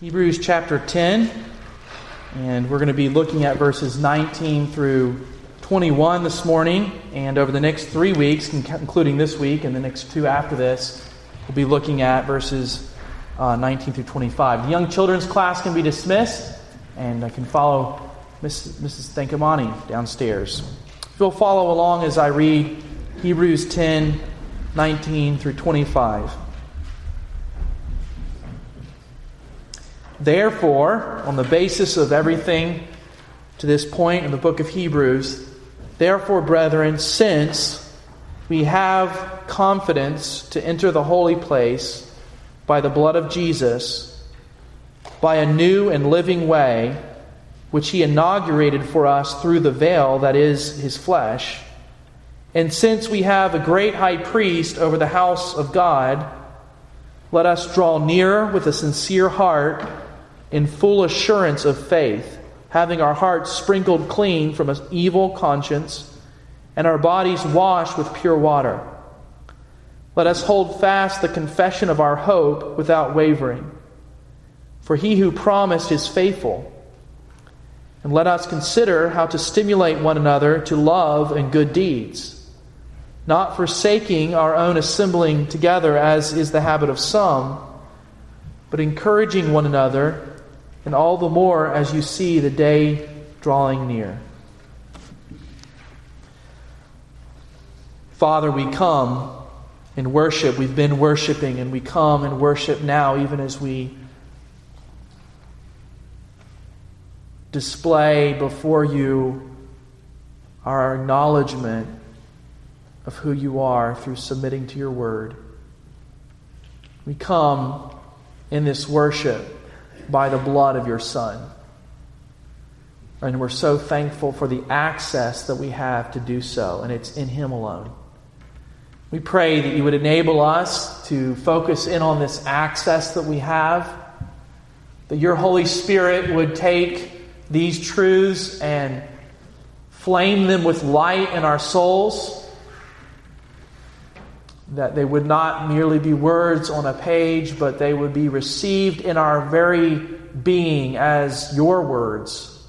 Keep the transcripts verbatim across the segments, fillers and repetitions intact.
Hebrews chapter ten, and we're going to be looking at verses nineteen through twenty-one this morning, and over the next three weeks, including this week and the next two after this, we'll be looking at verses uh, nineteen through twenty-five. The young children's class can be dismissed, and I can follow Missus Missus Thankamani downstairs. If you'll follow along as I read Hebrews ten, nineteen through twenty-five. Therefore, on the basis of everything to this point in the book of Hebrews, therefore, brethren, since we have confidence to enter the holy place by the blood of Jesus, by a new and living way, which He inaugurated for us through the veil that is His flesh, and since we have a great high priest over the house of God, let us draw near with a sincere heart in full assurance of faith, having our hearts sprinkled clean from an evil conscience and our bodies washed with pure water. Let us hold fast the confession of our hope without wavering, for He who promised is faithful. And let us consider how to stimulate one another to love and good deeds, not forsaking our own assembling together as is the habit of some, but encouraging one another, and all the more as you see the day drawing near. Father, we come and worship. We've been worshiping, and we come and worship now, even as we display before you our acknowledgement of who you are through submitting to your word. We come in this worship by the blood of your Son. And we're so thankful for the access that we have to do so, and it's in Him alone. We pray that you would enable us to focus in on this access that we have, that your Holy Spirit would take these truths and flame them with light in our souls, that they would not merely be words on a page, but they would be received in our very being as your words.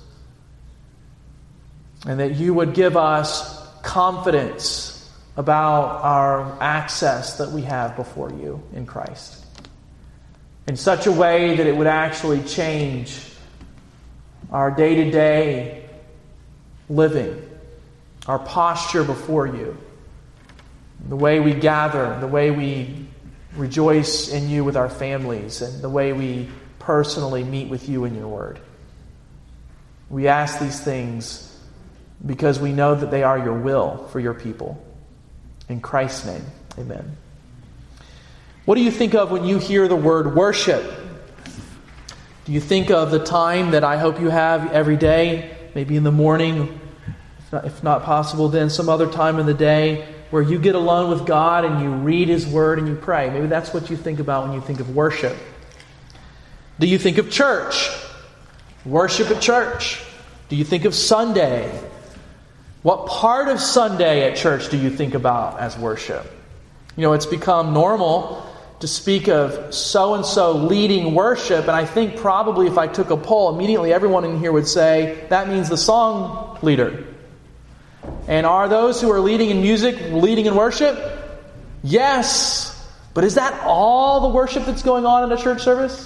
And that you would give us confidence about our access that we have before you in Christ, in such a way that it would actually change our day-to-day living, our posture before you, the way we gather, the way we rejoice in you with our families, and the way we personally meet with you in your word. We ask these things because we know that they are your will for your people. In Christ's name, amen. What do you think of when you hear the word worship? Do you think of the time that I hope you have every day, maybe in the morning, if not, if not possible, then some other time in the day, where you get alone with God and you read His Word and you pray? Maybe that's what you think about when you think of worship. Do you think of church? Worship at church. Do you think of Sunday? What part of Sunday at church do you think about as worship? You know, it's become normal to speak of so-and-so leading worship, and I think probably if I took a poll, immediately everyone in here would say, that means the song leader. And are those who are leading in music leading in worship? Yes. But is that all the worship that's going on in a church service?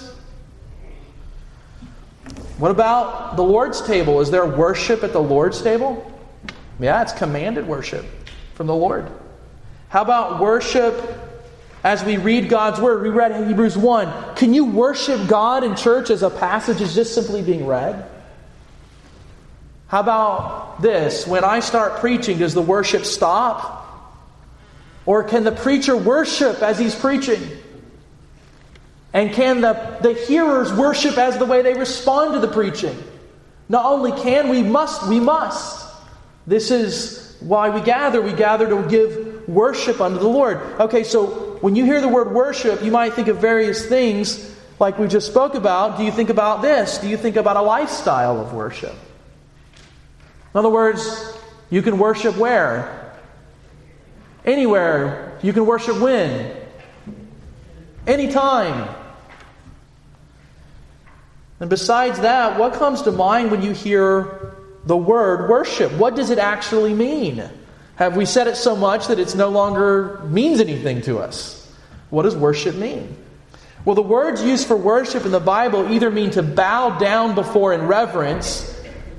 What about the Lord's table? Is there worship at the Lord's table? Yeah, it's commanded worship from the Lord. How about worship as we read God's Word? We read Hebrews one. Can you worship God in church as a passage is just simply being read? How about this? When I start preaching, does the worship stop? Or can the preacher worship as he's preaching? And can the, the hearers worship as the way they respond to the preaching? Not only can, we must, we must. This is why we gather. We gather to give worship unto the Lord. Okay, so when you hear the word worship, you might think of various things like we just spoke about. Do you think about this? Do you think about a lifestyle of worship? In other words, you can worship where? Anywhere. You can worship when? Anytime. And besides that, what comes to mind when you hear the word worship? What does it actually mean? Have we said it so much that it's no longer means anything to us? What does worship mean? Well, the words used for worship in the Bible either mean to bow down before in reverence,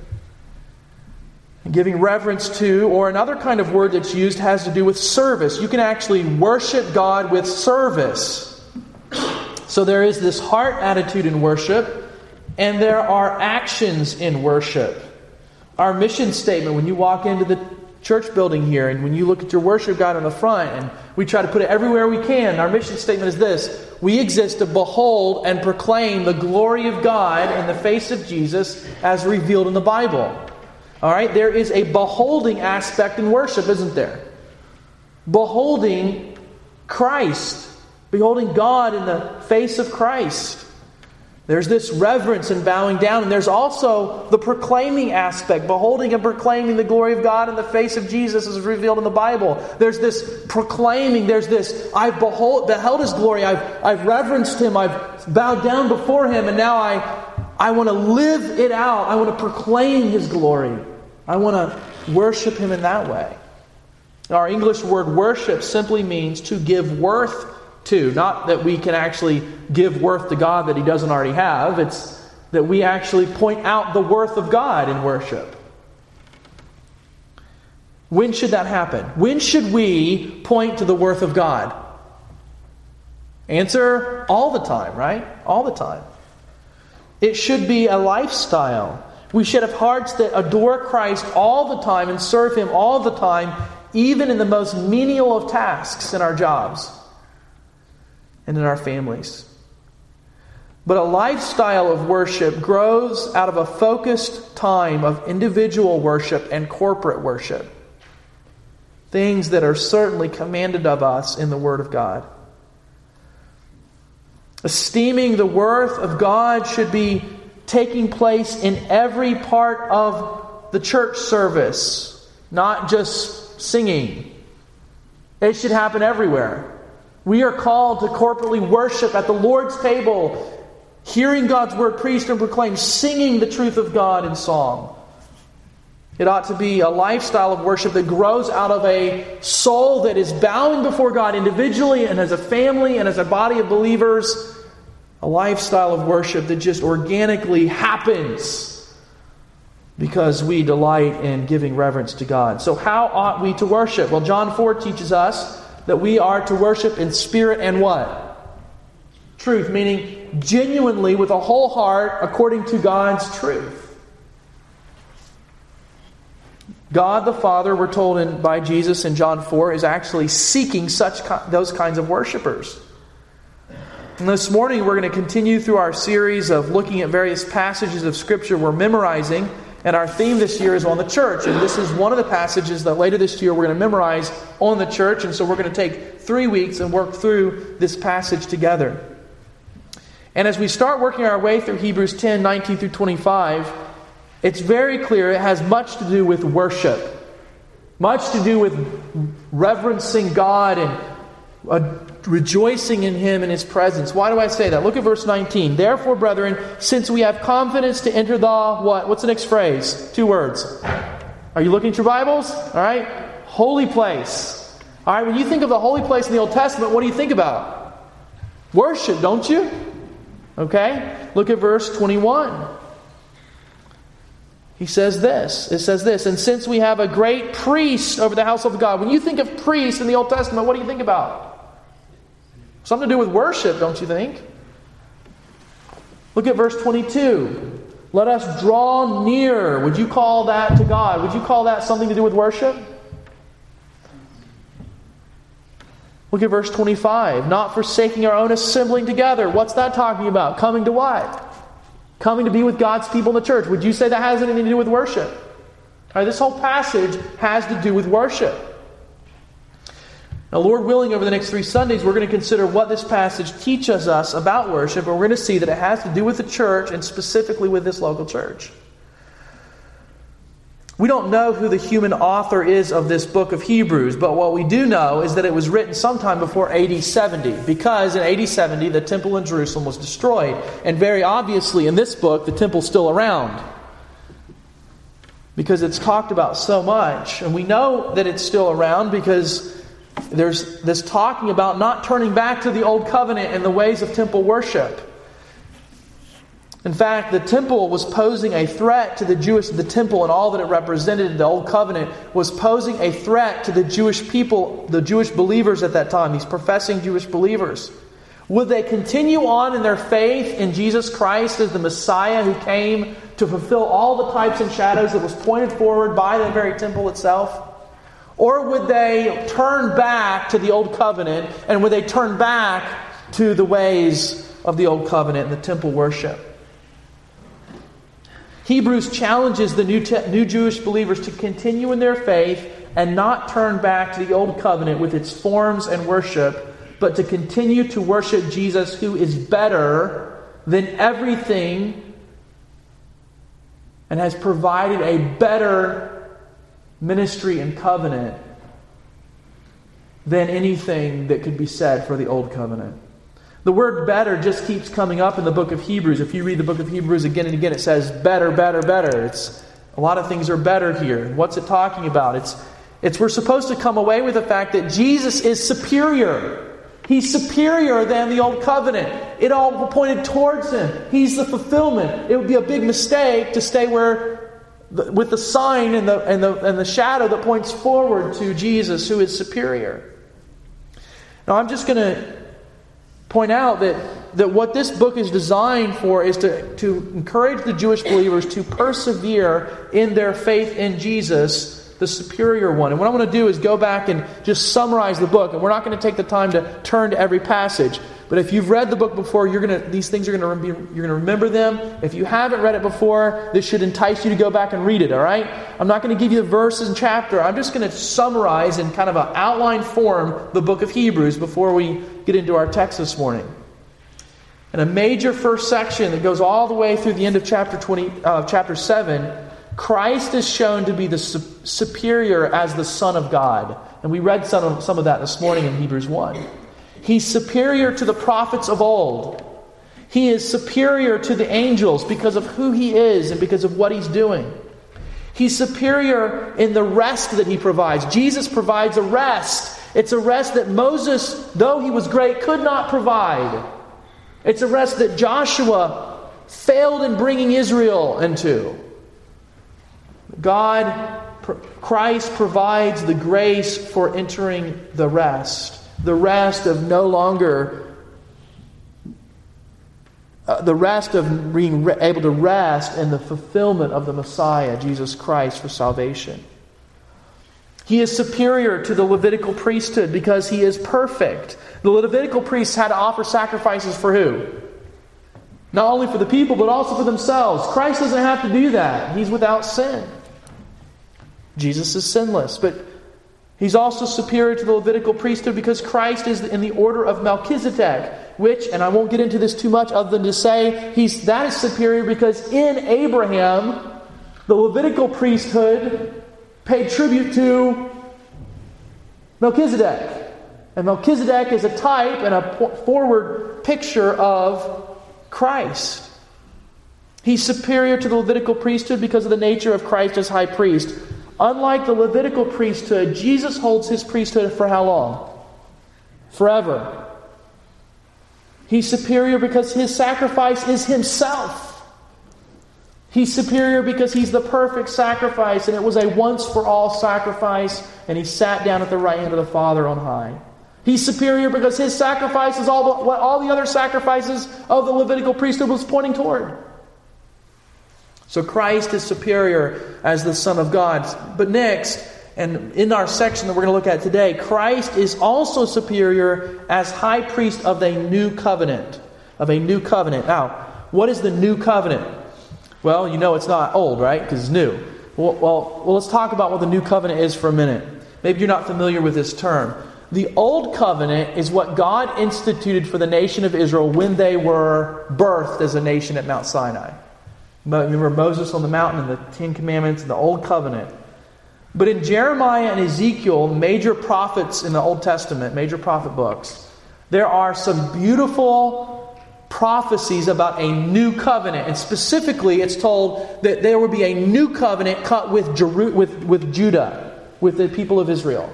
giving reverence to, or another kind of word that's used has to do with service. You can actually worship God with service. So there is this heart attitude in worship, and there are actions in worship. Our mission statement, when you walk into the church building here, and when you look at your worship guide on the front, and we try to put it everywhere we can, our mission statement is this: we exist to behold and proclaim the glory of God in the face of Jesus as revealed in the Bible. All right, there is a beholding aspect in worship, isn't there? Beholding Christ, beholding God in the face of Christ. There's this reverence and bowing down, and there's also the proclaiming aspect, beholding and proclaiming the glory of God in the face of Jesus as revealed in the Bible. There's this proclaiming, there's this, I've behold, beheld His glory, I've, I've reverenced Him, I've bowed down before Him, and now I, I want to live it out. I want to proclaim His glory. I want to worship Him in that way. Our English word worship simply means to give worth to. Not that we can actually give worth to God that He doesn't already have. It's that we actually point out the worth of God in worship. When should that happen? When should we point to the worth of God? Answer: all the time, right? All the time. It should be a lifestyle. We should have hearts that adore Christ all the time and serve Him all the time, even in the most menial of tasks in our jobs and in our families. But a lifestyle of worship grows out of a focused time of individual worship and corporate worship. Things that are certainly commanded of us in the Word of God. Esteeming the worth of God should be taking place in every part of the church service, not just singing. It should happen everywhere. We are called to corporately worship at the Lord's table, hearing God's word preached and proclaimed, singing the truth of God in song. It ought to be a lifestyle of worship that grows out of a soul that is bowing before God individually and as a family and as a body of believers. A lifestyle of worship that just organically happens because we delight in giving reverence to God. So how ought we to worship? Well, John four teaches us that we are to worship in spirit and what? Truth, meaning genuinely with a whole heart according to God's truth. God the Father, we're told in, by Jesus in John four, is actually seeking such those kinds of worshipers. And this morning we're going to continue through our series of looking at various passages of Scripture we're memorizing. And our theme this year is on the church. And this is one of the passages that later this year we're going to memorize on the church. And so we're going to take three weeks and work through this passage together. And as we start working our way through Hebrews ten, nineteen through twenty-five, it's very clear it has much to do with worship. Much to do with reverencing God and uh, rejoicing in Him and His presence. Why do I say that? Look at verse nineteen. Therefore, brethren, since we have confidence to enter the what? What's the next phrase? Two words. Are you looking at your Bibles? All right. Holy place. All right. When you think of the holy place in the Old Testament, what do you think about? Worship, don't you? Okay. Look at verse twenty-one. He says this. It says this. And since we have a great priest over the house of God. When you think of priest in the Old Testament, what do you think about? Something to do with worship, don't you think? Look at verse twenty-two. Let us draw near. Would you call that to God? Would you call that something to do with worship? Look at verse twenty-five. Not forsaking our own assembling together. What's that talking about? Coming to what? Coming to be with God's people in the church. Would you say that has anything to do with worship? All right, this whole passage has to do with worship. Now, Lord willing, over the next three Sundays, we're going to consider what this passage teaches us about worship, and we're going to see that it has to do with the church, and specifically with this local church. We don't know who the human author is of this book of Hebrews, but what we do know is that it was written sometime before A D seventy, because in A D seventy the temple in Jerusalem was destroyed. And very obviously in this book the temple's still around, because it's talked about so much. And we know that it's still around because there's this talking about not turning back to the old covenant and the ways of temple worship. In fact, the temple was posing a threat to the Jewish, the temple and all that it represented in the Old Covenant was posing a threat to the Jewish people, the Jewish believers at that time, these professing Jewish believers. Would they continue on in their faith in Jesus Christ as the Messiah who came to fulfill all the types and shadows that was pointed forward by the very temple itself? Or would they turn back to the Old Covenant, and would they turn back to the ways of the Old Covenant and the temple worship? Hebrews challenges the new, te- new Jewish believers to continue in their faith and not turn back to the Old Covenant with its forms and worship, but to continue to worship Jesus, who is better than everything and has provided a better ministry and covenant than anything that could be said for the Old Covenant. The word better just keeps coming up in the book of Hebrews. If you read the book of Hebrews again and again, it says better, better, better. It's a lot of things are better here. What's it talking about? It's, it's we're supposed to come away with the fact that Jesus is superior. He's superior than the Old Covenant. It all pointed towards Him. He's the fulfillment. It would be a big mistake to stay where with the sign and the and the and the shadow that points forward to Jesus, who is superior. Now, I'm just going to point out that, that what this book is designed for is to, to encourage the Jewish believers to persevere in their faith in Jesus, the superior one. And what I want to do is go back and just summarize the book. And we're not going to take the time to turn to every passage. But if you've read the book before, you're going to these things are going to be, you're going to remember them. If you haven't read it before, this should entice you to go back and read it. All right? I'm not going to give you the verses and chapter. I'm just going to summarize in kind of an outline form the book of Hebrews before we get into our text this morning. And a major first section that goes all the way through the end of chapter twenty, uh, chapter seven. Christ is shown to be the su- superior as the Son of God, and we read some of, some of that this morning in Hebrews one. He's superior to the prophets of old. He is superior to the angels because of who He is and because of what He's doing. He's superior in the rest that He provides. Jesus provides a rest. It's a rest that Moses, though he was great, could not provide. It's a rest that Joshua failed in bringing Israel into. God, Christ provides the grace for entering the rest. The rest of no longer, uh, the rest of being re- able to rest in the fulfillment of the Messiah, Jesus Christ, for salvation. He is superior to the Levitical priesthood because He is perfect. The Levitical priests had to offer sacrifices for who? Not only for the people, but also for themselves. Christ doesn't have to do that. He's without sin. Jesus is sinless, but He's also superior to the Levitical priesthood because Christ is in the order of Melchizedek, which, and I won't get into this too much other than to say, he's that is superior because in Abraham, the Levitical priesthood paid tribute to Melchizedek. And Melchizedek is a type and a forward picture of Christ. He's superior to the Levitical priesthood because of the nature of Christ as high priest. Unlike the Levitical priesthood, Jesus holds His priesthood for how long? Forever. He's superior because His sacrifice is Himself. He's superior because He's the perfect sacrifice, and it was a once-for-all sacrifice, and He sat down at the right hand of the Father on high. He's superior because His sacrifice is all the, what all the other sacrifices of the Levitical priesthood was pointing toward. So Christ is superior as the Son of God. But next, and in our section that we're going to look at today, Christ is also superior as high priest of a new covenant. Of a new covenant. Now, what is the new covenant? Well, you know it's not old, right? Because it's new. Well, well, well, let's talk about what the new covenant is for a minute. Maybe you're not familiar with this term. The old covenant is what God instituted for the nation of Israel when they were birthed as a nation at Mount Sinai. Remember Moses on the mountain and the Ten Commandments and the Old Covenant. But in Jeremiah and Ezekiel, major prophets in the Old Testament, major prophet books, there are some beautiful prophecies about a new covenant. And specifically, it's told that there would be a new covenant cut with, Jeru- with, with Judah, with the people of Israel.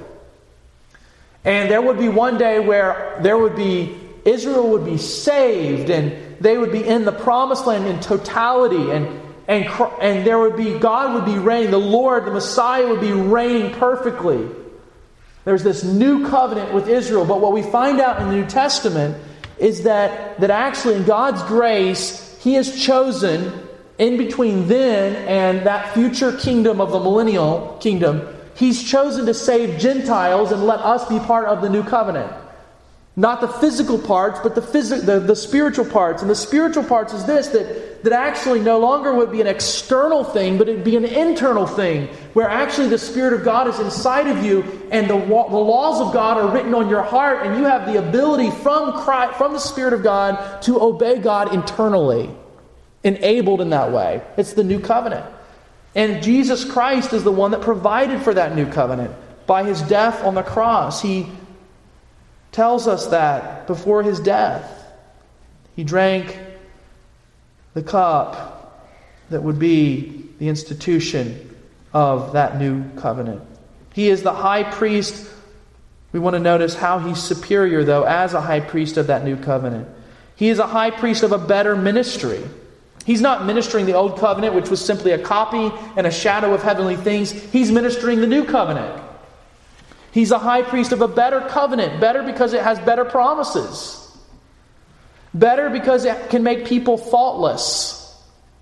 And there would be one day where there would be, Israel would be saved, and they would be in the promised land in totality, and and and there would be, God would be reigning, the Lord, the Messiah would be reigning perfectly. There's this new covenant with Israel. But what we find out in the New Testament is that, that actually in God's grace, He has chosen, in between then and that future kingdom of the millennial kingdom, He's chosen to save Gentiles and let us be part of the new covenant. Not the physical parts, but the, phys- the the spiritual parts. And the spiritual parts is this, that, that actually no longer would be an external thing, but it would be an internal thing, where actually the Spirit of God is inside of you, and the, the laws of God are written on your heart, and you have the ability from Christ, from the Spirit of God to obey God internally, enabled in that way. It's the new covenant. And Jesus Christ is the one that provided for that new covenant. By His death on the cross, He tells us that before His death, He drank the cup that would be the institution of that new covenant. He is the high priest. We want to notice how He's superior, though, as a high priest of that new covenant. He is a high priest of a better ministry. He's not ministering the old covenant, which was simply a copy and a shadow of heavenly things. He's ministering the new covenant. He's a high priest of a better covenant. Better because it has better promises. Better because it can make people faultless.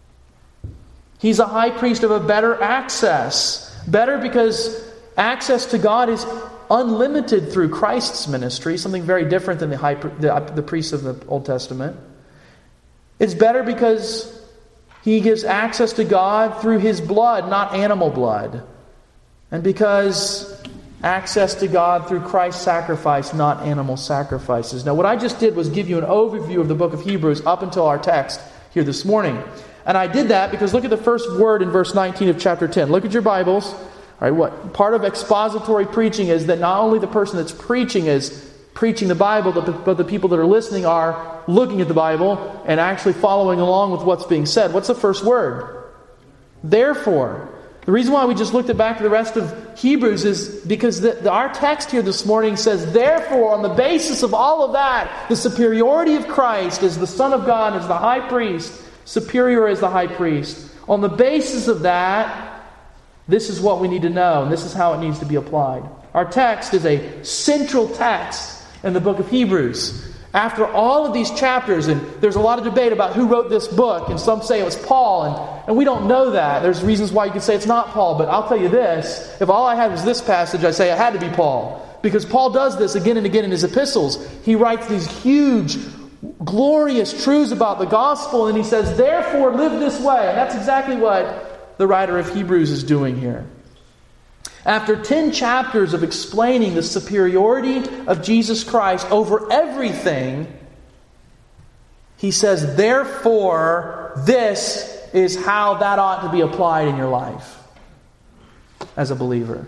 He's a high priest of a better access. Better because access to God is unlimited through Christ's ministry, something very different than the, high, the, the priests of the Old Testament. It's better because He gives access to God through His blood, not animal blood. And because access to God through Christ's sacrifice, not animal sacrifices. Now, what I just did was give you an overview of the book of Hebrews up until our text here this morning. And I did that because look at the first word in verse nineteen of chapter ten. Look at your Bibles. All right, what part of expository preaching is that not only the person that's preaching is preaching the Bible, but the, but the people that are listening are looking at the Bible and actually following along with what's being said. What's the first word? Therefore. The reason why we just looked at back to the rest of Hebrews is because the, the, our text here this morning says, therefore, on the basis of all of that, the superiority of Christ as the Son of God, as the high priest, superior as the high priest. On the basis of that, this is what we need to know, and this is how it needs to be applied. Our text is a central text in the book of Hebrews. After all of these chapters, and there's a lot of debate about who wrote this book, and some say it was Paul, and, and we don't know that. There's reasons why you could say it's not Paul, but I'll tell you this. If all I had was this passage, I'd say it had to be Paul. Because Paul does this again and again in his epistles. He writes these huge, glorious truths about the gospel, and he says, therefore live this way. And that's exactly what the writer of Hebrews is doing here. After ten chapters of explaining the superiority of Jesus Christ over everything, he says, therefore, this is how that ought to be applied in your life as a believer.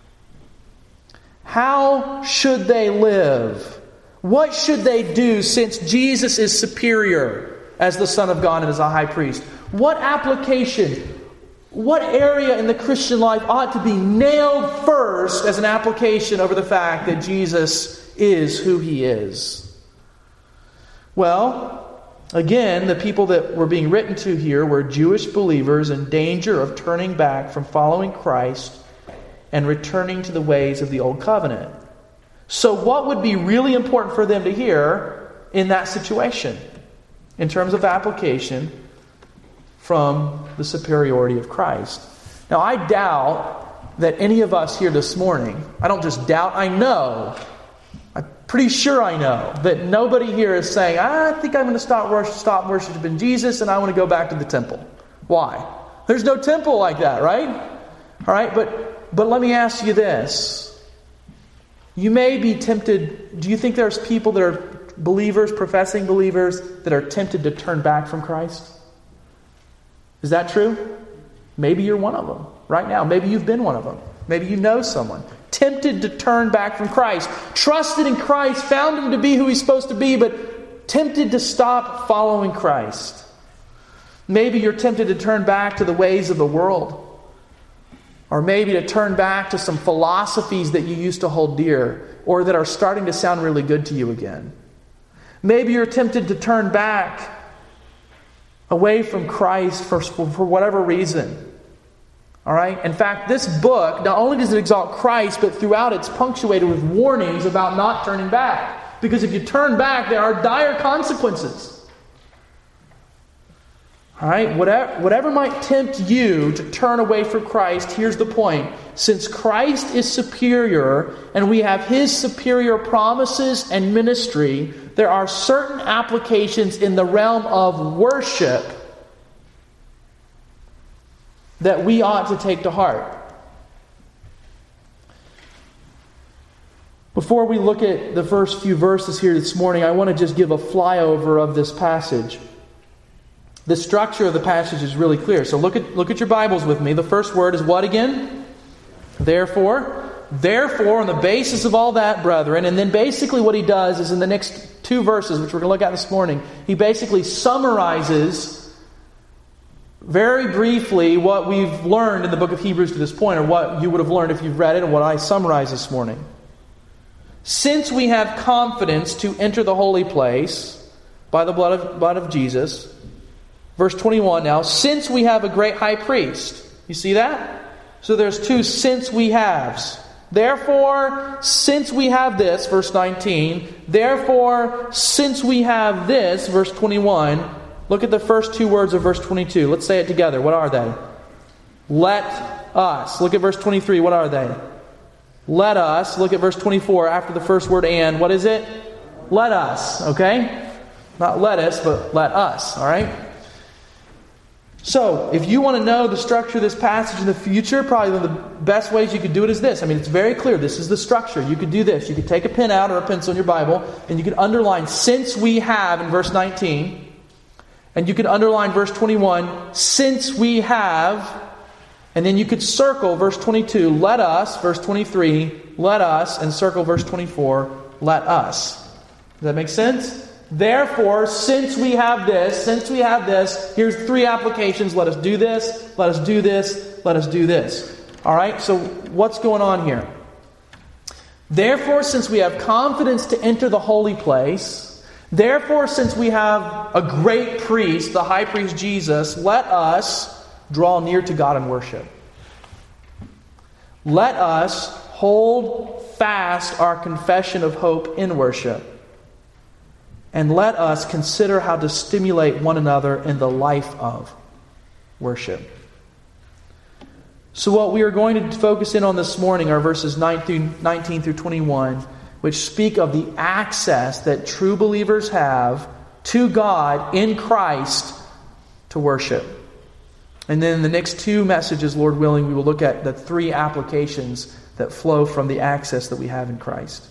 How should they live? What should they do since Jesus is superior as the Son of God and as a high priest? What application? What area in the Christian life ought to be nailed first as an application over the fact that Jesus is who He is? Well, again, the people that were being written to here were Jewish believers in danger of turning back from following Christ and returning to the ways of the Old Covenant. So what would be really important for them to hear in that situation in terms of application from the superiority of Christ? Now, I doubt that any of us here this morning, I don't just doubt, I know, I'm pretty sure I know, that nobody here is saying, I think I'm going to stop, worship, stop worshiping Jesus and I want to go back to the temple. Why? There's no temple like that, right? All right, but, but let me ask you this. You may be tempted, do you think there's people that are believers, professing believers, that are tempted to turn back from Christ? Is that true? Maybe you're one of them right now. Maybe you've been one of them. Maybe you know someone. Tempted to turn back from Christ. Trusted in Christ. Found Him to be who He's supposed to be, but tempted to stop following Christ. Maybe you're tempted to turn back to the ways of the world. Or maybe to turn back to some philosophies that you used to hold dear, or that are starting to sound really good to you again. Maybe you're tempted to turn back away from Christ for, for whatever reason. All right? In fact, this book, not only does it exalt Christ, but throughout it's punctuated with warnings about not turning back. Because if you turn back, there are dire consequences. All right? Whatever, whatever might tempt you to turn away from Christ, here's the point. Since Christ is superior and we have His superior promises and ministry, there are certain applications in the realm of worship that we ought to take to heart. Before we look at the first few verses here this morning, I want to just give a flyover of this passage. The structure of the passage is really clear. So look at look at your Bibles with me. The first word is what again? Therefore. Therefore, on the basis of all that, brethren, and then basically what he does is in the next two verses, which we're going to look at this morning, he basically summarizes very briefly what we've learned in the book of Hebrews to this point, or what you would have learned if you've read it, and what I summarized this morning. Since we have confidence to enter the holy place by the blood of, blood of Jesus, verse twenty-one now, since we have a great high priest. You see that? So there's two since we haves. Therefore, since we have this, verse nineteen. Therefore, since we have this, verse twenty-one. Look at the first two words of verse twenty-two. Let's say it together. What are they? Let us. Look at verse twenty-three. What are they? Let us. Look at verse twenty-four. After the first word and. What is it? Let us. Okay? Not let us, but let us. All right? So, if you want to know the structure of this passage in the future, probably one of the best ways you could do it is this. I mean, it's very clear. This is the structure. You could do this. You could take a pen out or a pencil in your Bible, and you could underline since we have in verse nineteen. And you could underline verse twenty-one, since we have. And then you could circle verse twenty-two, let us, verse twenty-three, let us, and circle verse twenty-four, let us. Does that make sense? Therefore, since we have this, since we have this, here's three applications. Let us do this, let us do this, let us do this. All right, so what's going on here? Therefore, since we have confidence to enter the holy place, therefore, since we have a great priest, the high priest Jesus, let us draw near to God and worship. Let us hold fast our confession of hope in worship. And let us consider how to stimulate one another in the life of worship. So what we are going to focus in on this morning are verses nineteen through twenty-one, which speak of the access that true believers have to God in Christ to worship. And then in the next two messages, Lord willing, we will look at the three applications that flow from the access that we have in Christ.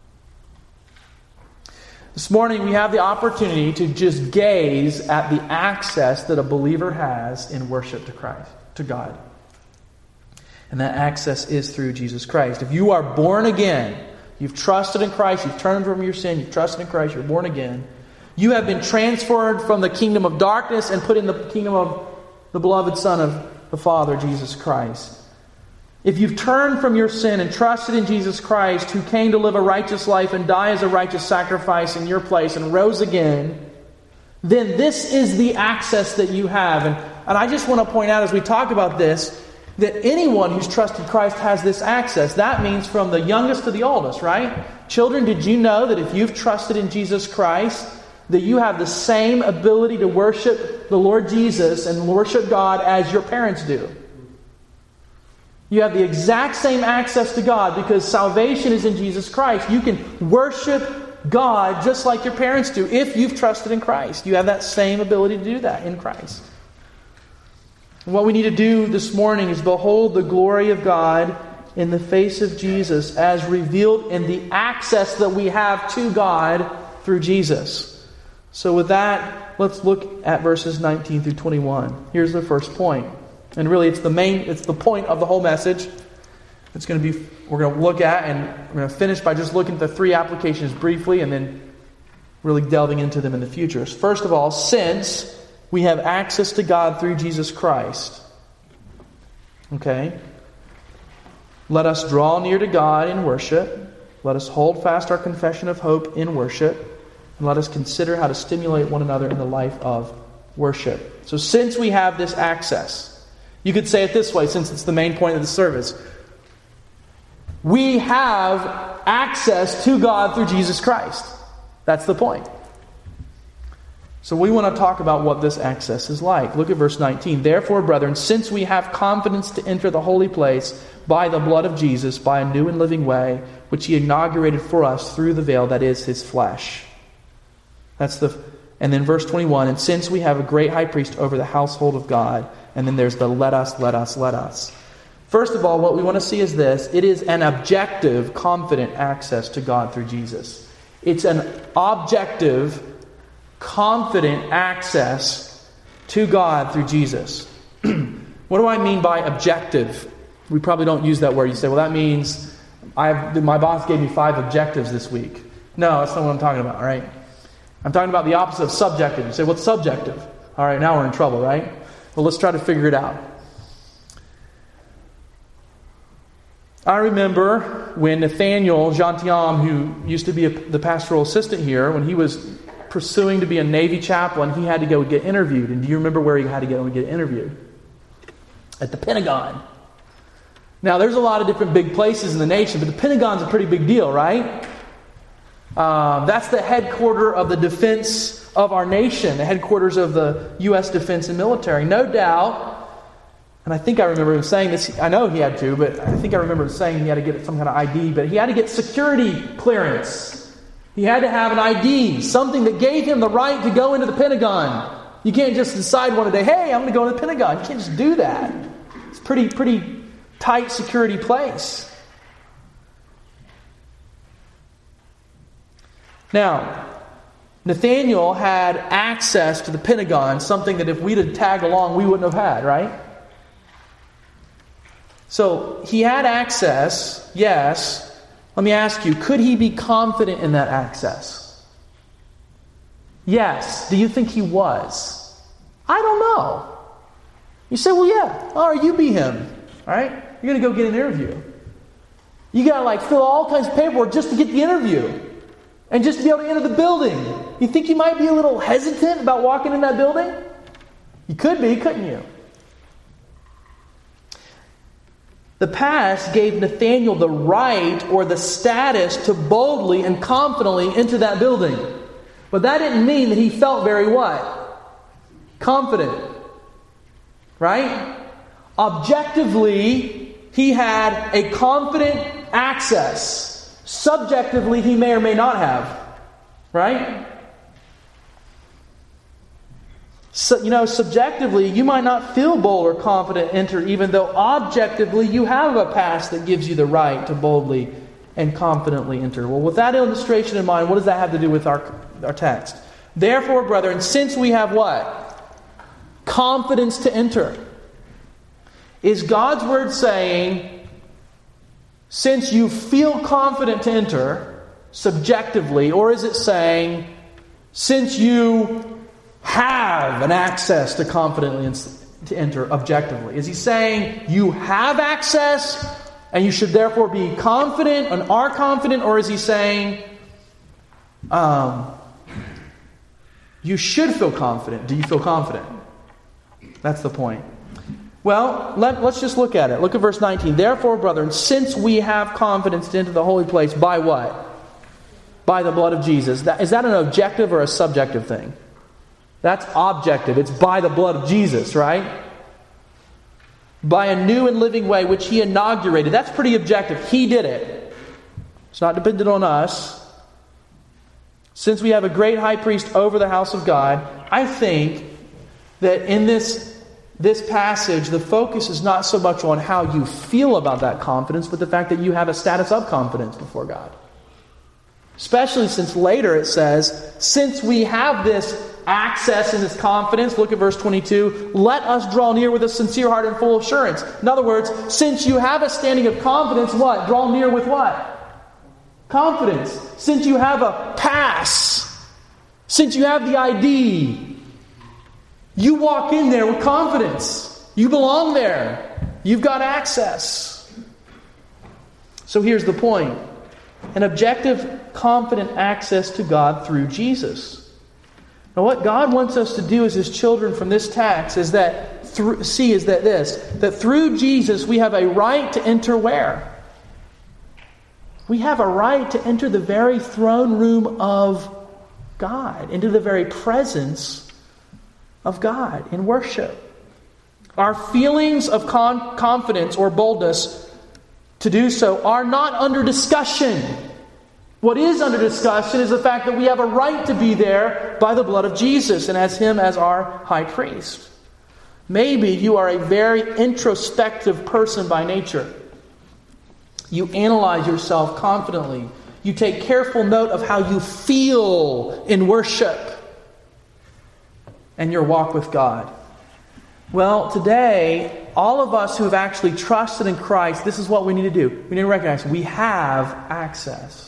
This morning we have the opportunity to just gaze at the access that a believer has in worship to Christ, to God. And that access is through Jesus Christ. If you are born again, you've trusted in Christ, you've turned from your sin, you've trusted in Christ, you're born again, you have been transferred from the kingdom of darkness and put in the kingdom of the beloved Son of the Father, Jesus Christ. If you've turned from your sin and trusted in Jesus Christ, who came to live a righteous life and die as a righteous sacrifice in your place and rose again, then this is the access that you have. And, and I just want to point out as we talk about this, that anyone who's trusted Christ has this access. That means from the youngest to the oldest, right? Children, did you know that if you've trusted in Jesus Christ, that you have the same ability to worship the Lord Jesus and worship God as your parents do? You have the exact same access to God because salvation is in Jesus Christ. You can worship God just like your parents do if you've trusted in Christ. You have that same ability to do that in Christ. And what we need to do this morning is behold the glory of God in the face of Jesus as revealed in the access that we have to God through Jesus. So with that, let's look at verses nineteen through twenty-one. Here's the first point. And really it's the main, it's the point of the whole message. It's going to be, we're going to look at, and we're going to finish by just looking at the three applications briefly and then really delving into them in the future. First of all, since we have access to God through Jesus Christ, okay, let us draw near to God in worship. Let us hold fast our confession of hope in worship. And let us consider how to stimulate one another in the life of worship. So since we have this access, you could say it this way, since it's the main point of the service. We have access to God through Jesus Christ. That's the point. So we want to talk about what this access is like. Look at verse nineteen. Therefore, brethren, since we have confidence to enter the holy place by the blood of Jesus, by a new and living way, which He inaugurated for us through the veil that is His flesh. That's the, and then verse twenty-one, and since we have a great high priest over the household of God, and then there's the let us, let us, let us. First of all, what we want to see is this. It is an objective, confident access to God through Jesus. It's an objective, confident access to God through Jesus. What do I mean by objective? We probably don't use that word. You say, well, that means I have, my boss gave me five objectives this week. No, that's not what I'm talking about, all right? I'm talking about the opposite of subjective. You say, what's subjective? All right, now we're in trouble, right? Well, let's try to figure it out. I remember when Nathaniel Gentiam, who used to be a, the pastoral assistant here, when he was pursuing to be a Navy chaplain, he had to go get interviewed. And do you remember where he had to go and get interviewed? At the Pentagon. Now, there's a lot of different big places in the nation, but the Pentagon's a pretty big deal, right? Um, that's the headquarters of the defense of our nation, the headquarters of the U S defense and military. No doubt, and I think I remember him saying this, I know he had to, but I think I remember him saying he had to get some kind of I D, but he had to get security clearance. He had to have an I D, something that gave him the right to go into the Pentagon. You can't just decide one day, hey, I'm going to go to the Pentagon. You can't just do that. It's a pretty, pretty tight security place. Now, Nathaniel had access to the Pentagon, something that if we'd have tagged along, we wouldn't have had, right? So, he had access, yes. Let me ask you, could he be confident in that access? Yes. Do you think he was? I don't know. You say, well, yeah. All right, you be him. All right? You're going to go get an interview. You got to like fill all kinds of paperwork just to get the interview. And just to be able to enter the building. You think you might be a little hesitant about walking in that building? You could be, couldn't you? The past gave Nathaniel the right or the status to boldly and confidently enter that building. But that didn't mean that he felt very what? Confident. Right? Objectively, he had a confident access. Subjectively, he may or may not have. Right? So, you know, subjectively, you might not feel bold or confident enter, even though objectively you have a past that gives you the right to boldly and confidently enter. Well, with that illustration in mind, what does that have to do with our, our text? Therefore, brethren, since we have what? Confidence to enter. Is God's word saying, since you feel confident to enter, subjectively, or is it saying, since you have an access to confidently to enter objectively? Is he saying you have access and you should therefore be confident and are confident? Or is he saying um, you should feel confident? Do you feel confident? That's the point. Well, let, let's just look at it. Look at verse nineteen. Therefore, brethren, since we have confidence to enter the holy place, by what? By the blood of Jesus. That, is that an objective or a subjective thing? That's objective. It's by the blood of Jesus, right? By a new and living way which He inaugurated. That's pretty objective. He did it. It's not dependent on us. Since we have a great high priest over the house of God, I think that in this, this passage, the focus is not so much on how you feel about that confidence, but the fact that you have a status of confidence before God. Especially since later it says, since we have this access and this confidence, look at verse twenty-two, let us draw near with a sincere heart and full assurance. In other words, since you have a standing of confidence, what? Draw near with what? Confidence. Since you have a pass, since you have the I D, you walk in there with confidence. You belong there. You've got access. So here's the point. An objective, confident access to God through Jesus. Now what God wants us to do as His children from this text is that, through, see is that this, that through Jesus we have a right to enter where? We have a right to enter the very throne room of God, into the very presence of God in worship. Our feelings of con- confidence or boldness to do so are not under discussion. What is under discussion is the fact that we have a right to be there by the blood of Jesus and as Him as our high priest. Maybe you are a very introspective person by nature. You analyze yourself confidently. You take careful note of how you feel in worship and your walk with God. Well, today, all of us who have actually trusted in Christ, this is what we need to do. We need to recognize we have access.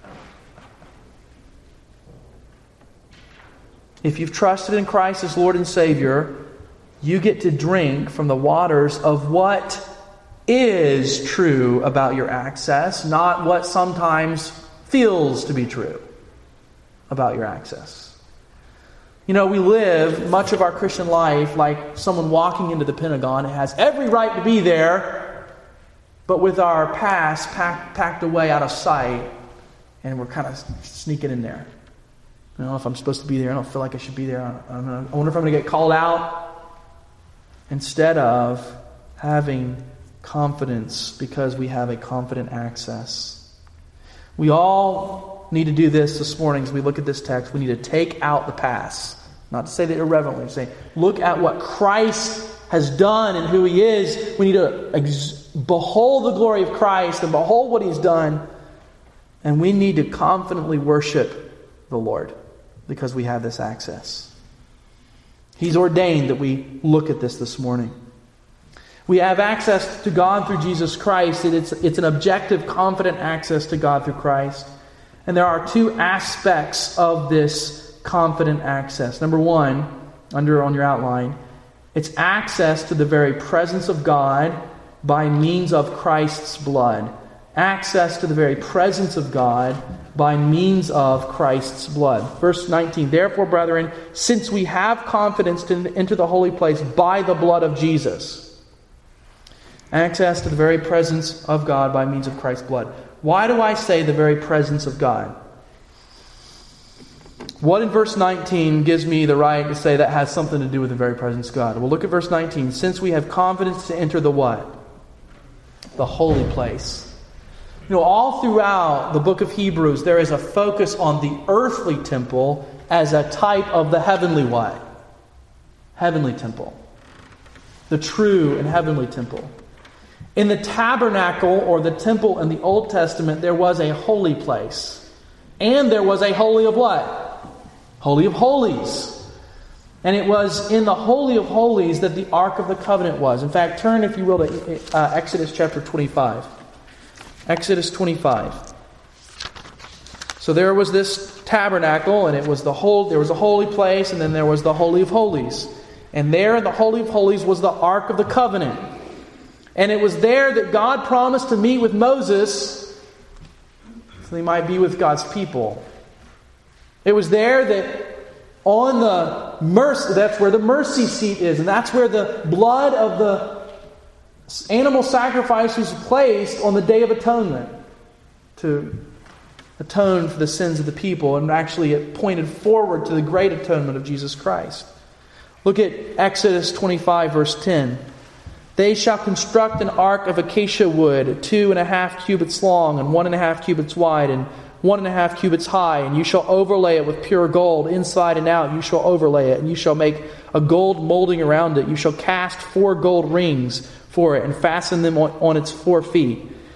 If you've trusted in Christ as Lord and Savior, you get to drink from the waters of what is true about your access, not what sometimes feels to be true about your access. You know, we live much of our Christian life like someone walking into the Pentagon. It has every right to be there, but with our past packed, packed away out of sight, and we're kind of sneaking in there. I don't know if I'm supposed to be there. I don't feel like I should be there. I, don't know. I wonder if I'm going to get called out. Instead of having confidence because we have a confident access. We all need to do this this morning as we look at this text. We need to take out the past. Not to say that irreverently. Say, look at what Christ has done and who He is. We need to ex- behold the glory of Christ and behold what He's done. And we need to confidently worship the Lord because we have this access. He's ordained that we look at this this morning. We have access to God through Jesus Christ. It's, it's an objective, confident access to God through Christ. And there are two aspects of this confident access. Number one, under on your outline, it's access to the very presence of God by means of Christ's blood. Access to the very presence of God by means of Christ's blood. Verse nineteen, therefore, brethren, since we have confidence to enter the holy place by the blood of Jesus. Access to the very presence of God by means of Christ's blood. Why do I say the very presence of God? What in verse nineteen gives me the right to say that has something to do with the very presence of God? Well, look at verse nineteen. Since we have confidence to enter the what? The holy place. You know, all throughout the book of Hebrews, there is a focus on the earthly temple as a type of the heavenly what? Heavenly temple. The true and heavenly temple. In the tabernacle or the temple in the Old Testament, there was a holy place. And there was a holy of what? Holy of Holies. And it was in the Holy of Holies that the Ark of the Covenant was. In fact, turn, if you will, to uh, Exodus chapter twenty-five. Exodus twenty-five. So there was this tabernacle, and it was the whole. There was a holy place, and then there was the Holy of Holies. And there in the Holy of Holies was the Ark of the Covenant. And it was there that God promised to meet with Moses so he might be with God's people. It was there that on the mercy, that's where the mercy seat is. And that's where the blood of the animal sacrifice was placed on the Day of Atonement to atone for the sins of the people. And actually it pointed forward to the great atonement of Jesus Christ. Look at Exodus twenty-five, verse ten. They shall construct an ark of acacia wood, two and a half cubits long, and one and a half cubits wide, and one and a half cubits high, and you shall overlay it with pure gold, inside and out you shall overlay it, and you shall make a gold molding around it. You shall cast four gold rings for it, and fasten them on, on its four feet.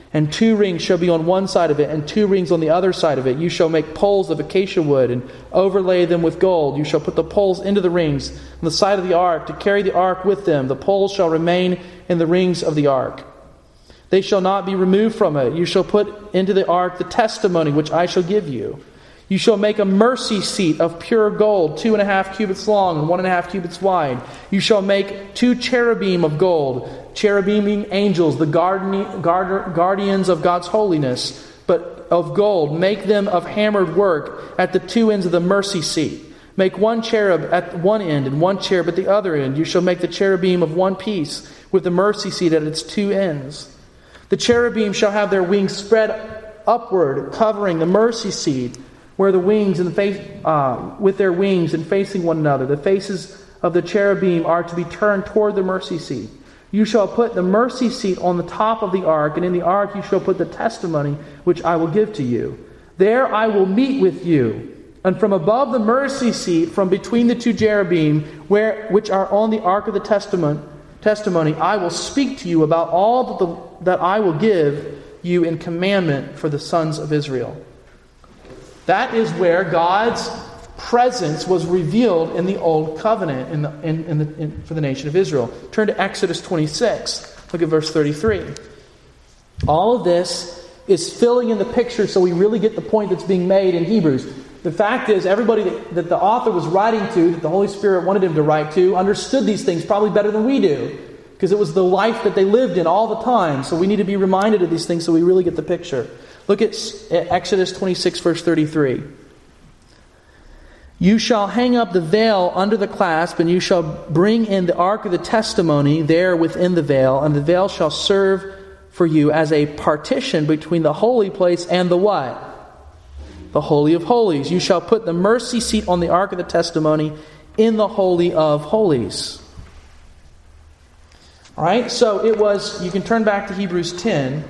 And two rings shall be on one side of it, and two rings on the other side of it. You shall make poles of acacia wood, and overlay them with gold. You shall put the poles into the rings on the side of the ark, to carry the ark with them. The poles shall remain in the rings of the ark. They shall not be removed from it. You shall put into the ark the testimony which I shall give you. You shall make a mercy seat of pure gold, two and a half cubits long and one and a half cubits wide. You shall make two cherubim of gold, cherubim being angels, the guardian, guard, guardians of God's holiness, but of gold. Make them of hammered work at the two ends of the mercy seat. Make one cherub at one end and one cherub at the other end. You shall make the cherubim of one piece with the mercy seat at its two ends. The cherubim shall have their wings spread upward, covering the mercy seat, where the wings and the face, uh, with their wings and facing one another. The faces of the cherubim are to be turned toward the mercy seat. You shall put the mercy seat on the top of the ark, and in the ark you shall put the testimony which I will give to you. There I will meet with you, and from above the mercy seat, from between the two cherubim, where which are on the ark of the testament, testimony, I will speak to you about all that, the, that I will give you in commandment for the sons of Israel. That is where God's presence was revealed in the Old Covenant in the, in, in the, in, for the nation of Israel. Turn to Exodus twenty-six. Look at verse thirty-three. All of this is filling in the picture so we really get the point that's being made in Hebrews. The fact is, everybody that, that the author was writing to, that the Holy Spirit wanted him to write to, understood these things probably better than we do, because it was the life that they lived in all the time. So we need to be reminded of these things so we really get the picture. Look at Exodus twenty-six, verse thirty-three. You shall hang up the veil under the clasp, and you shall bring in the ark of the testimony there within the veil, and the veil shall serve for you as a partition between the holy place and the what? The Holy of Holies. You shall put the mercy seat on the ark of the testimony in the Holy of Holies. All right, so it was, you can turn back to Hebrews ten.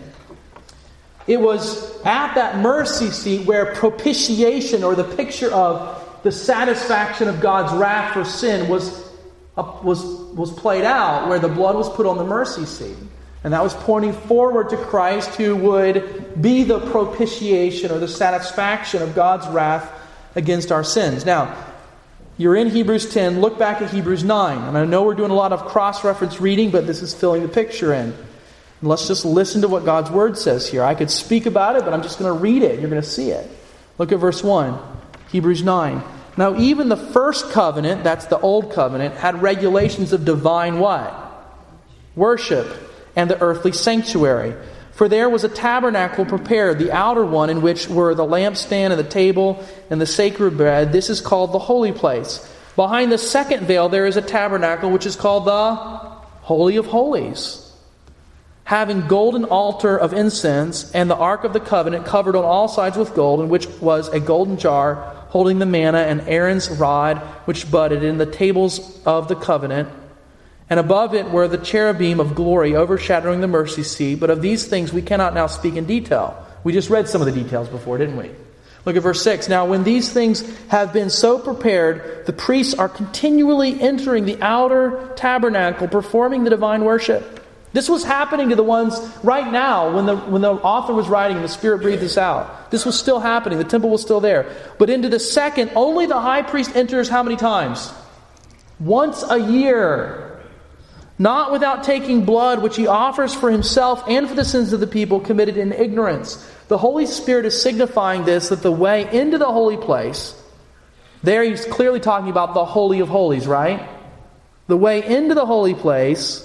It was at that mercy seat where propitiation, or the picture of the satisfaction of God's wrath for sin, was, uh, was, was played out, where the blood was put on the mercy seat. And that was pointing forward to Christ, who would be the propitiation or the satisfaction of God's wrath against our sins. Now, you're in Hebrews ten. Look back at Hebrews nine. And I know we're doing a lot of cross-reference reading, but this is filling the picture in. And let's just listen to what God's Word says here. I could speak about it, but I'm just going to read it. You're going to see it. Look at verse one. Hebrews nine. Now, even the first covenant, that's the old covenant, had regulations of divine what? Worship. And the earthly sanctuary. For there was a tabernacle prepared, the outer one, in which were the lampstand and the table and the sacred bread. This is called the holy place. Behind the second veil there is a tabernacle which is called the Holy of Holies, having golden altar of incense, and the ark of the covenant covered on all sides with gold, in which was a golden jar holding the manna, and Aaron's rod which budded, in the tables of the covenant. And above it were the cherubim of glory overshadowing the mercy seat. But of these things we cannot now speak in detail. We just read some of the details before, didn't we? Look at verse six. Now when these things have been so prepared, the priests are continually entering the outer tabernacle, performing the divine worship. This was happening to the ones right now when the, when the author was writing and the Spirit breathed this out. This was still happening. The temple was still there. But into the second, only the high priest enters how many times? Once a year. Not without taking blood, which he offers for himself and for the sins of the people committed in ignorance. The Holy Spirit is signifying this, that the way into the holy place, there he's clearly talking about the Holy of Holies, right? The way into the holy place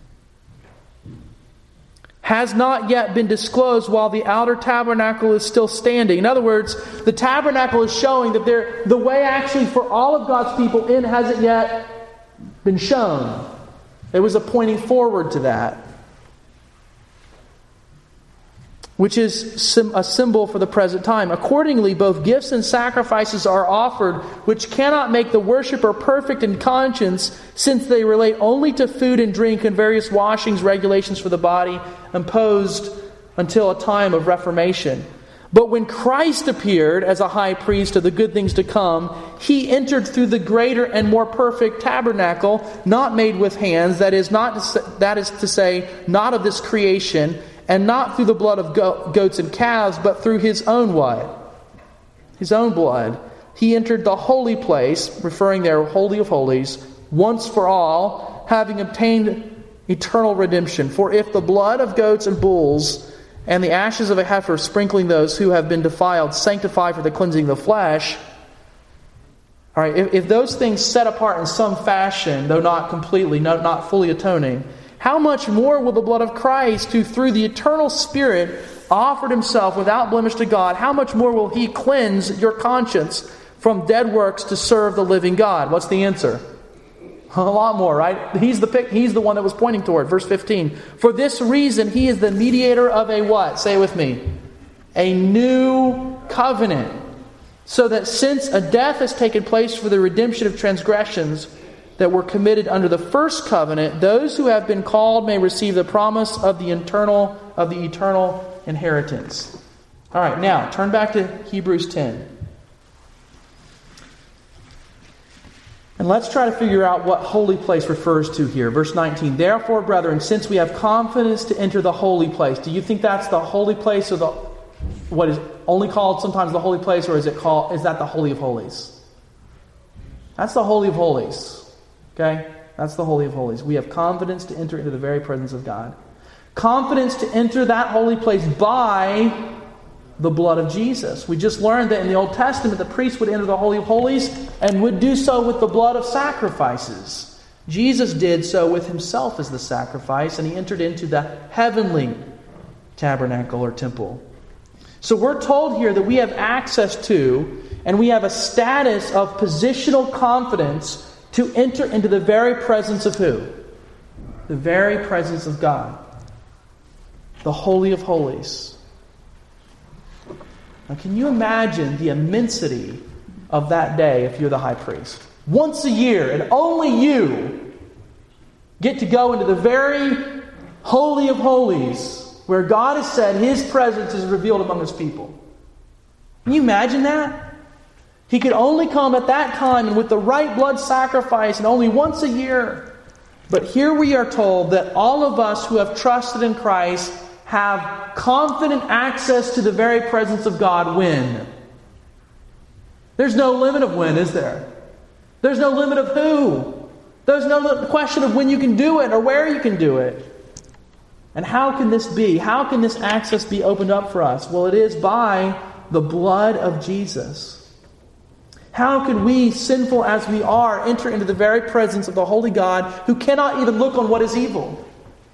has not yet been disclosed while the outer tabernacle is still standing. In other words, the tabernacle is showing that there, the way actually for all of God's people in hasn't yet been shown. There was a pointing forward to that, which is a symbol for the present time. Accordingly, both gifts and sacrifices are offered, which cannot make the worshiper perfect in conscience, since they relate only to food and drink and various washings, regulations for the body, imposed until a time of reformation. But when Christ appeared as a high priest of the good things to come, he entered through the greater and more perfect tabernacle, not made with hands, that is not to say, that is to say, not of this creation, and not through the blood of go- goats and calves, but through his own what? His own blood. He entered the holy place, referring there, Holy of Holies, once for all, having obtained eternal redemption. For if the blood of goats and bulls and the ashes of a heifer sprinkling those who have been defiled sanctify for the cleansing of the flesh, all right, if, if those things set apart in some fashion, though not completely, not, not fully atoning, how much more will the blood of Christ, who through the eternal Spirit offered himself without blemish to God, how much more will he cleanse your conscience from dead works to serve the living God? What's the answer? A lot more, right? He's the pic, he's the one that was pointing toward. Verse fifteen. For this reason, he is the mediator of a what? Say it with me. A new covenant. So that since a death has taken place for the redemption of transgressions that were committed under the first covenant, those who have been called may receive the promise of the eternal of the eternal inheritance. All right, now turn back to Hebrews ten. And let's try to figure out what holy place refers to here. Verse nineteen. Therefore, brethren, since we have confidence to enter the holy place. Do you think that's the holy place, or the what is only called sometimes the holy place, or is it called is that the Holy of Holies? That's the Holy of Holies. Okay? That's the Holy of Holies. We have confidence to enter into the very presence of God. Confidence to enter that holy place by the blood of Jesus. We just learned that in the Old Testament, the priest would enter the Holy of Holies and would do so with the blood of sacrifices. Jesus did so with himself as the sacrifice, and he entered into the heavenly tabernacle or temple. So we're told here that we have access to, and we have a status of positional confidence to enter into the very presence of who? The very presence of God. The Holy of Holies. Now, can you imagine the immensity of that day if you're the high priest? Once a year, and only you get to go into the very Holy of Holies, where God has said his presence is revealed among his people. Can you imagine that? He could only come at that time and with the right blood sacrifice, and only once a year. But here we are told that all of us who have trusted in Christ have confident access to the very presence of God when? There's no limit of when, is there? There's no limit of who. There's no question of when you can do it or where you can do it. And how can this be? How can this access be opened up for us? Well, it is by the blood of Jesus. How can we, sinful as we are, enter into the very presence of the holy God who cannot even look on what is evil?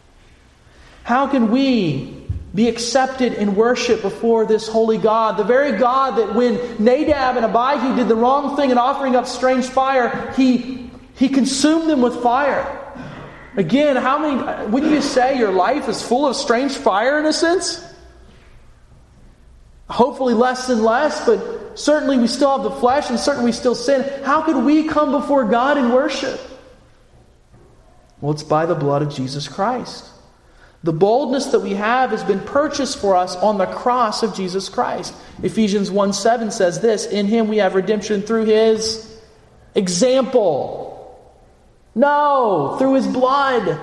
How can we be accepted in worship before this holy God? The very God that when Nadab and Abihu did the wrong thing in offering up strange fire, he, he consumed them with fire. Again, how many, wouldn't you say your life is full of strange fire in a sense? Hopefully less and less, but certainly we still have the flesh and certainly we still sin. How could we come before God in worship? Well, it's by the blood of Jesus Christ. The boldness that we have has been purchased for us on the cross of Jesus Christ. Ephesians one seven says this, in him we have redemption through his example. No, through his blood.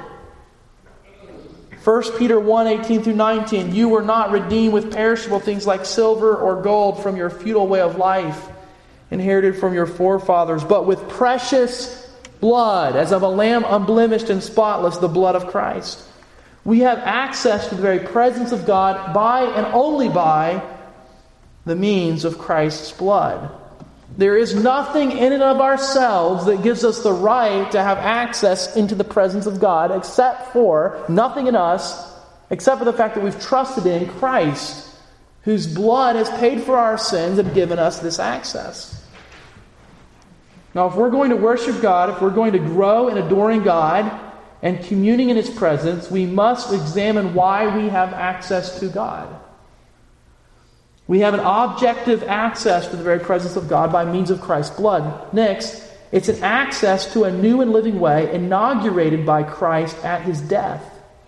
First Peter one eighteen through nineteen. You were not redeemed with perishable things like silver or gold from your futile way of life, inherited from your forefathers, but with precious blood, as of a lamb unblemished and spotless, the blood of Christ. We have access to the very presence of God by and only by the means of Christ's blood. There is nothing in and of ourselves that gives us the right to have access into the presence of God except for, nothing in us, except for the fact that we've trusted in Christ, whose blood has paid for our sins and given us this access. Now, if we're going to worship God, if we're going to grow in adoring God and communing in his presence, we must examine why we have access to God. We have an objective access to the very presence of God by means of Christ's blood. Next, it's an access to a new and living way inaugurated by Christ at his death.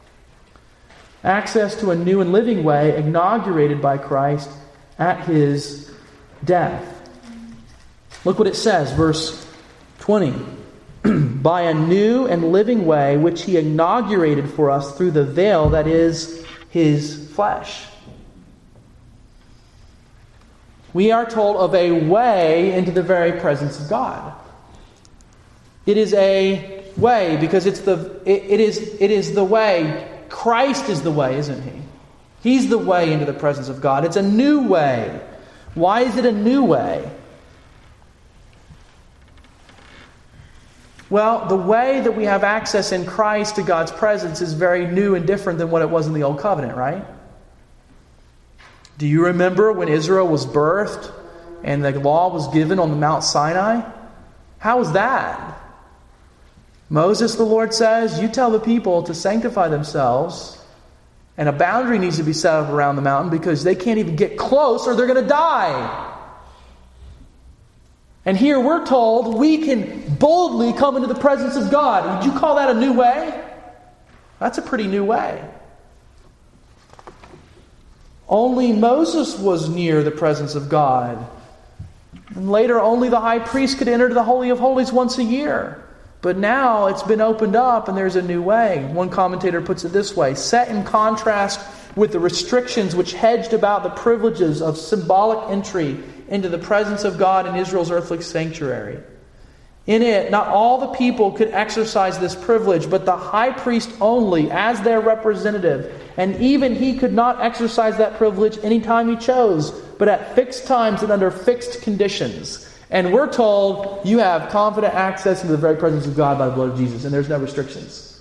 Access to a new and living way inaugurated by Christ at his death. Look what it says, verse twenty. By a new and living way which he inaugurated for us through the veil that is his flesh. We are told of a way into the very presence of God. It is a way because it's the it, it is it is the way. Christ is the way, isn't he? He's the way into the presence of God. It's a new way. Why is it a new way? Well, the way that we have access in Christ to God's presence is very new and different than what it was in the Old Covenant, right? Do you remember when Israel was birthed and the law was given on the Mount Sinai? How was that? Moses, the Lord says, you tell the people to sanctify themselves, and a boundary needs to be set up around the mountain because they can't even get close or they're going to die. And here we're told we can boldly come into the presence of God. Would you call that a new way? That's a pretty new way. Only Moses was near the presence of God. And later only the high priest could enter the Holy of Holies once a year. But now it's been opened up and there's a new way. One commentator puts it this way: set in contrast with the restrictions which hedged about the privileges of symbolic entry into the presence of God in Israel's earthly sanctuary. In it, not all the people could exercise this privilege, but the high priest only as their representative. And even he could not exercise that privilege anytime he chose, but at fixed times and under fixed conditions. And we're told you have confident access into the very presence of God by the blood of Jesus, and there's no restrictions.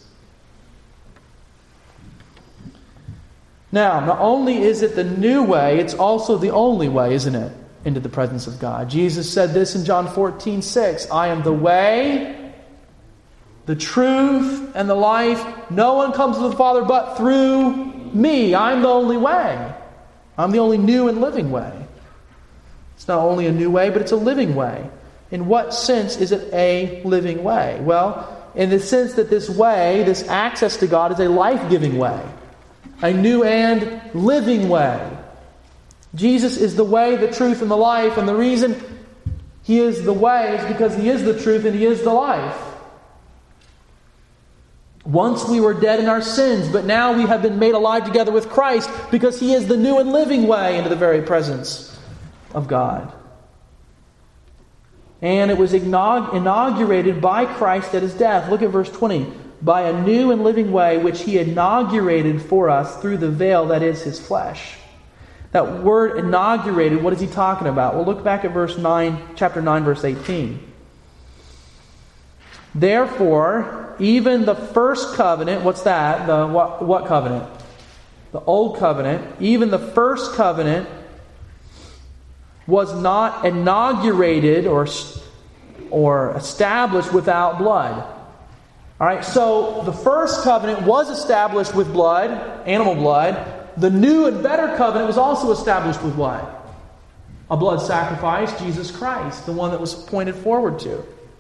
Now, not only is it the new way, it's also the only way, isn't it, into the presence of God. Jesus said this in John fourteen six, I am the way, the truth, and the life. No one comes to the Father but through me. I'm the only way. I'm the only new and living way. It's not only a new way, but it's a living way. In what sense is it a living way? Well, in the sense that this way, this access to God, is a life-giving way. A new and living way. Jesus is the way, the truth, and the life. And the reason He is the way is because He is the truth and He is the life. Once we were dead in our sins, but now we have been made alive together with Christ because He is the new and living way into the very presence of God. And it was inaugurated by Christ at His death. Look at verse twenty. By a new and living way which He inaugurated for us through the veil that is His flesh. That word inaugurated, what is he talking about? Well, look back at verse nine, chapter nine, verse eighteen. Therefore, even the first covenant, what's that? The what, what covenant? The old covenant. Even the first covenant was not inaugurated or, or established without blood. All right, so the first covenant was established with blood, animal blood. The new and better covenant was also established with what? A blood sacrifice, Jesus Christ, the one that was pointed forward to.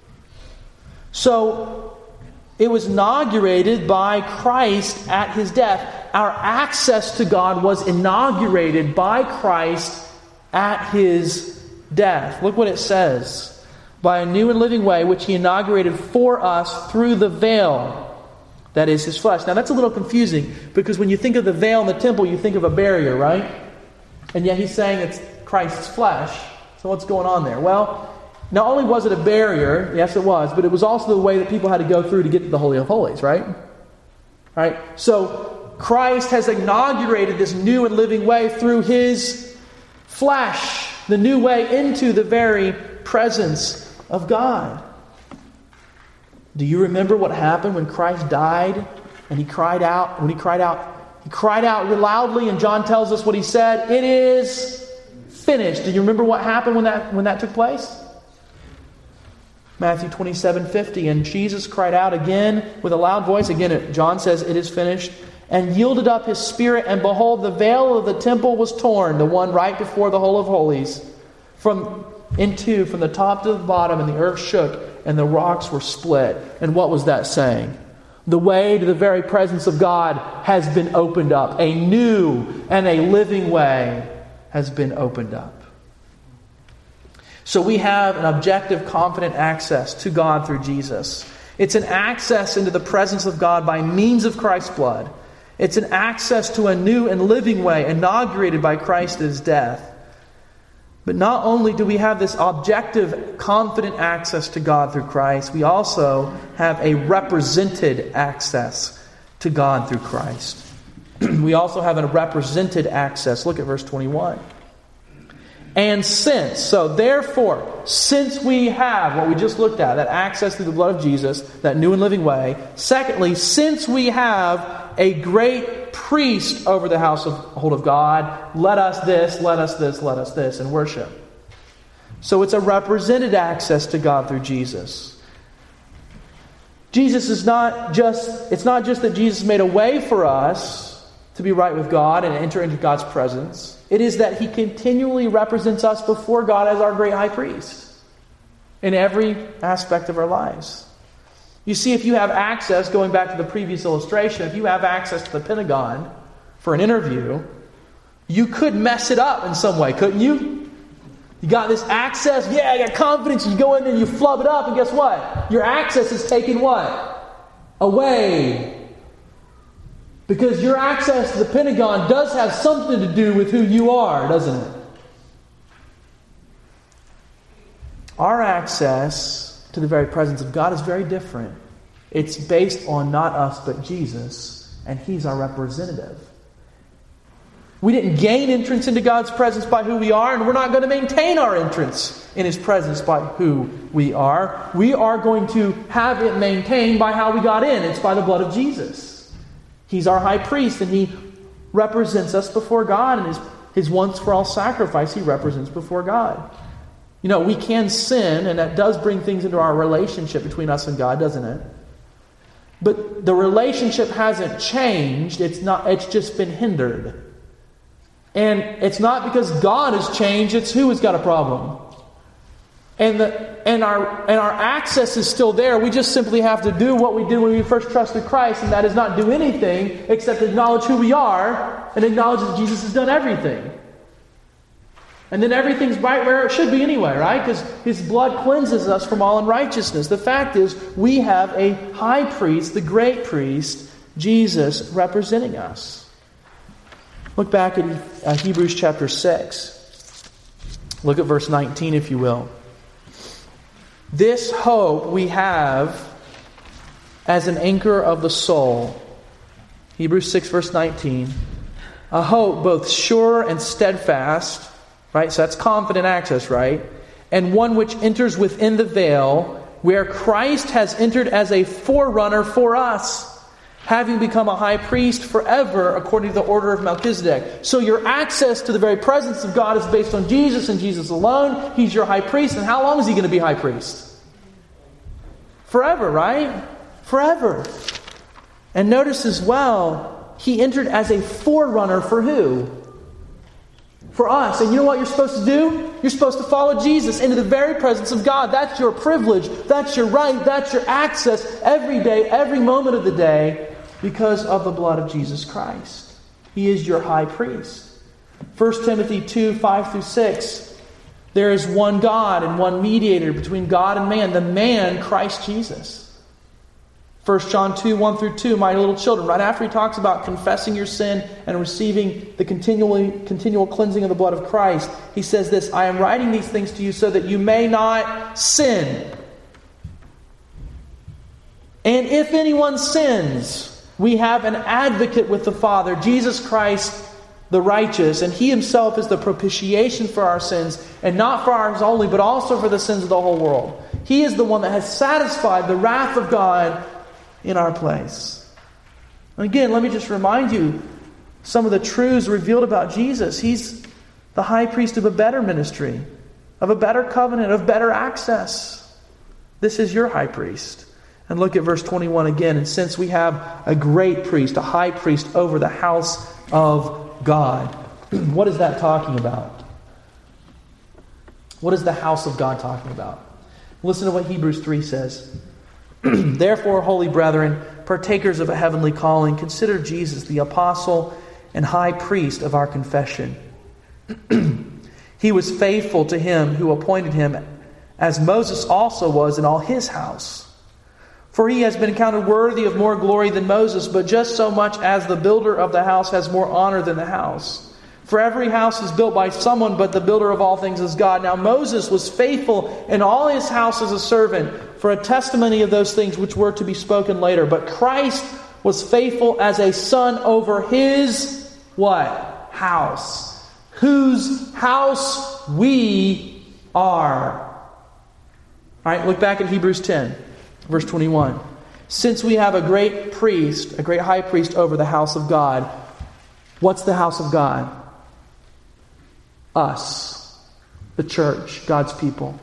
So, it was inaugurated by Christ at His death. Our access to God was inaugurated by Christ at His death. Look what it says. By a new and living way, which He inaugurated for us through the veil. That is His flesh. Now that's a little confusing because when you think of the veil in the temple, you think of a barrier, right? And yet He's saying it's Christ's flesh. So what's going on there? Well, not only was it a barrier, yes it was, but it was also the way that people had to go through to get to the Holy of Holies, right? All right. So Christ has inaugurated this new and living way through His flesh, the new way into the very presence of God. Do you remember what happened when Christ died and He cried out? When He cried out, He cried out loudly, and John tells us what He said. It is finished. Do you remember what happened when that when that took place? Matthew twenty-seven fifty. And Jesus cried out again with a loud voice. Again, John says, it is finished. And yielded up His spirit, and behold, the veil of the temple was torn, the one right before the Holy of Holies, from in two, from the top to the bottom, and the earth shook, and the rocks were split. And what was that saying? The way to the very presence of God has been opened up. A new and a living way has been opened up. So we have an objective, confident access to God through Jesus. It's an access into the presence of God by means of Christ's blood. It's an access to a new and living way inaugurated by Christ at his death. But not only do we have this objective, confident access to God through Christ, we also have a represented access to God through Christ. We also have a represented access. Look at verse twenty-one. And since, so therefore, since we have what we just looked at, that access through the blood of Jesus, that new and living way. Secondly, since we have a great priest over the household of God, let us this, let us this, let us this, and worship. So it's a represented access to God through Jesus. Jesus is not just, it's not just that Jesus made a way for us to be right with God and enter into God's presence. It is that He continually represents us before God as our great high priest in every aspect of our lives. You see, if you have access, going back to the previous illustration, if you have access to the Pentagon for an interview, you could mess it up in some way, couldn't you? You got this access, yeah, I got confidence, you go in there and you flub it up, and guess what? Your access is taken what? Away. Because your access to the Pentagon does have something to do with who you are, doesn't it? Our access to the very presence of God is very different. It's based on not us but Jesus, and He's our representative. We didn't gain entrance into God's presence by who we are, and we're not going to maintain our entrance in His presence by who we are. We are going to have it maintained by how we got in. It's by the blood of Jesus. He's our high priest, and He represents us before God, and His, his once-for-all sacrifice He represents before God. You know, we can sin, and that does bring things into our relationship between us and God, doesn't it? But the relationship hasn't changed. It's not. It's just been hindered. And it's not because God has changed, it's who has got a problem. And the and our and our access is still there. We just simply have to do what we did when we first trusted Christ, and that is not do anything except acknowledge who we are and acknowledge that Jesus has done everything. And then everything's right where it should be anyway, right? Because His blood cleanses us from all unrighteousness. The fact is, we have a high priest, the great priest, Jesus, representing us. Look back at uh, Hebrews chapter six. Look at verse nineteen, if you will. This hope we have as an anchor of the soul. Hebrews six, verse nineteen. A hope both sure and steadfast. Right? So that's confident access, right? And one which enters within the veil, where Christ has entered as a forerunner for us, having become a high priest forever according to the order of Melchizedek. So your access to the very presence of God is based on Jesus and Jesus alone. He's your high priest. And how long is He going to be high priest? Forever, right? Forever. And notice as well, He entered as a forerunner for who? For us. And you know what you're supposed to do? You're supposed to follow Jesus into the very presence of God. That's your privilege. That's your right. That's your access every day, every moment of the day, because of the blood of Jesus Christ. He is your high priest. First Timothy two, five through six. There is one God and one mediator between God and man, the man Christ Jesus. First John two, one through two, my little children, right after he talks about confessing your sin and receiving the continually continual cleansing of the blood of Christ, he says this, I am writing these things to you so that you may not sin. And if anyone sins, we have an advocate with the Father, Jesus Christ the righteous, and He Himself is the propitiation for our sins, and not for ours only, but also for the sins of the whole world. He is the one that has satisfied the wrath of God in our place. And again, let me just remind you some of the truths revealed about Jesus. He's the high priest of a better ministry, of a better covenant, of better access. This is your high priest. And look at verse twenty-one again. And since we have a great priest, a high priest over the house of God. What is that talking about? What is the house of God talking about? Listen to what Hebrews three says. Therefore, holy brethren, partakers of a heavenly calling, consider Jesus the apostle and high priest of our confession. He was faithful to Him who appointed him, as Moses also was in all his house. For he has been counted worthy of more glory than Moses, but just so much as the builder of the house has more honor than the house. For every house is built by someone, but the builder of all things is God. Now Moses was faithful in all his house as a servant, for a testimony of those things which were to be spoken later. But Christ was faithful as a son over his, what? House. Whose house we are. All right, look back at Hebrews ten. Verse twenty-one. Since we have a great priest, a great high priest over the house of God. What's the house of God? Us. The church. God's people.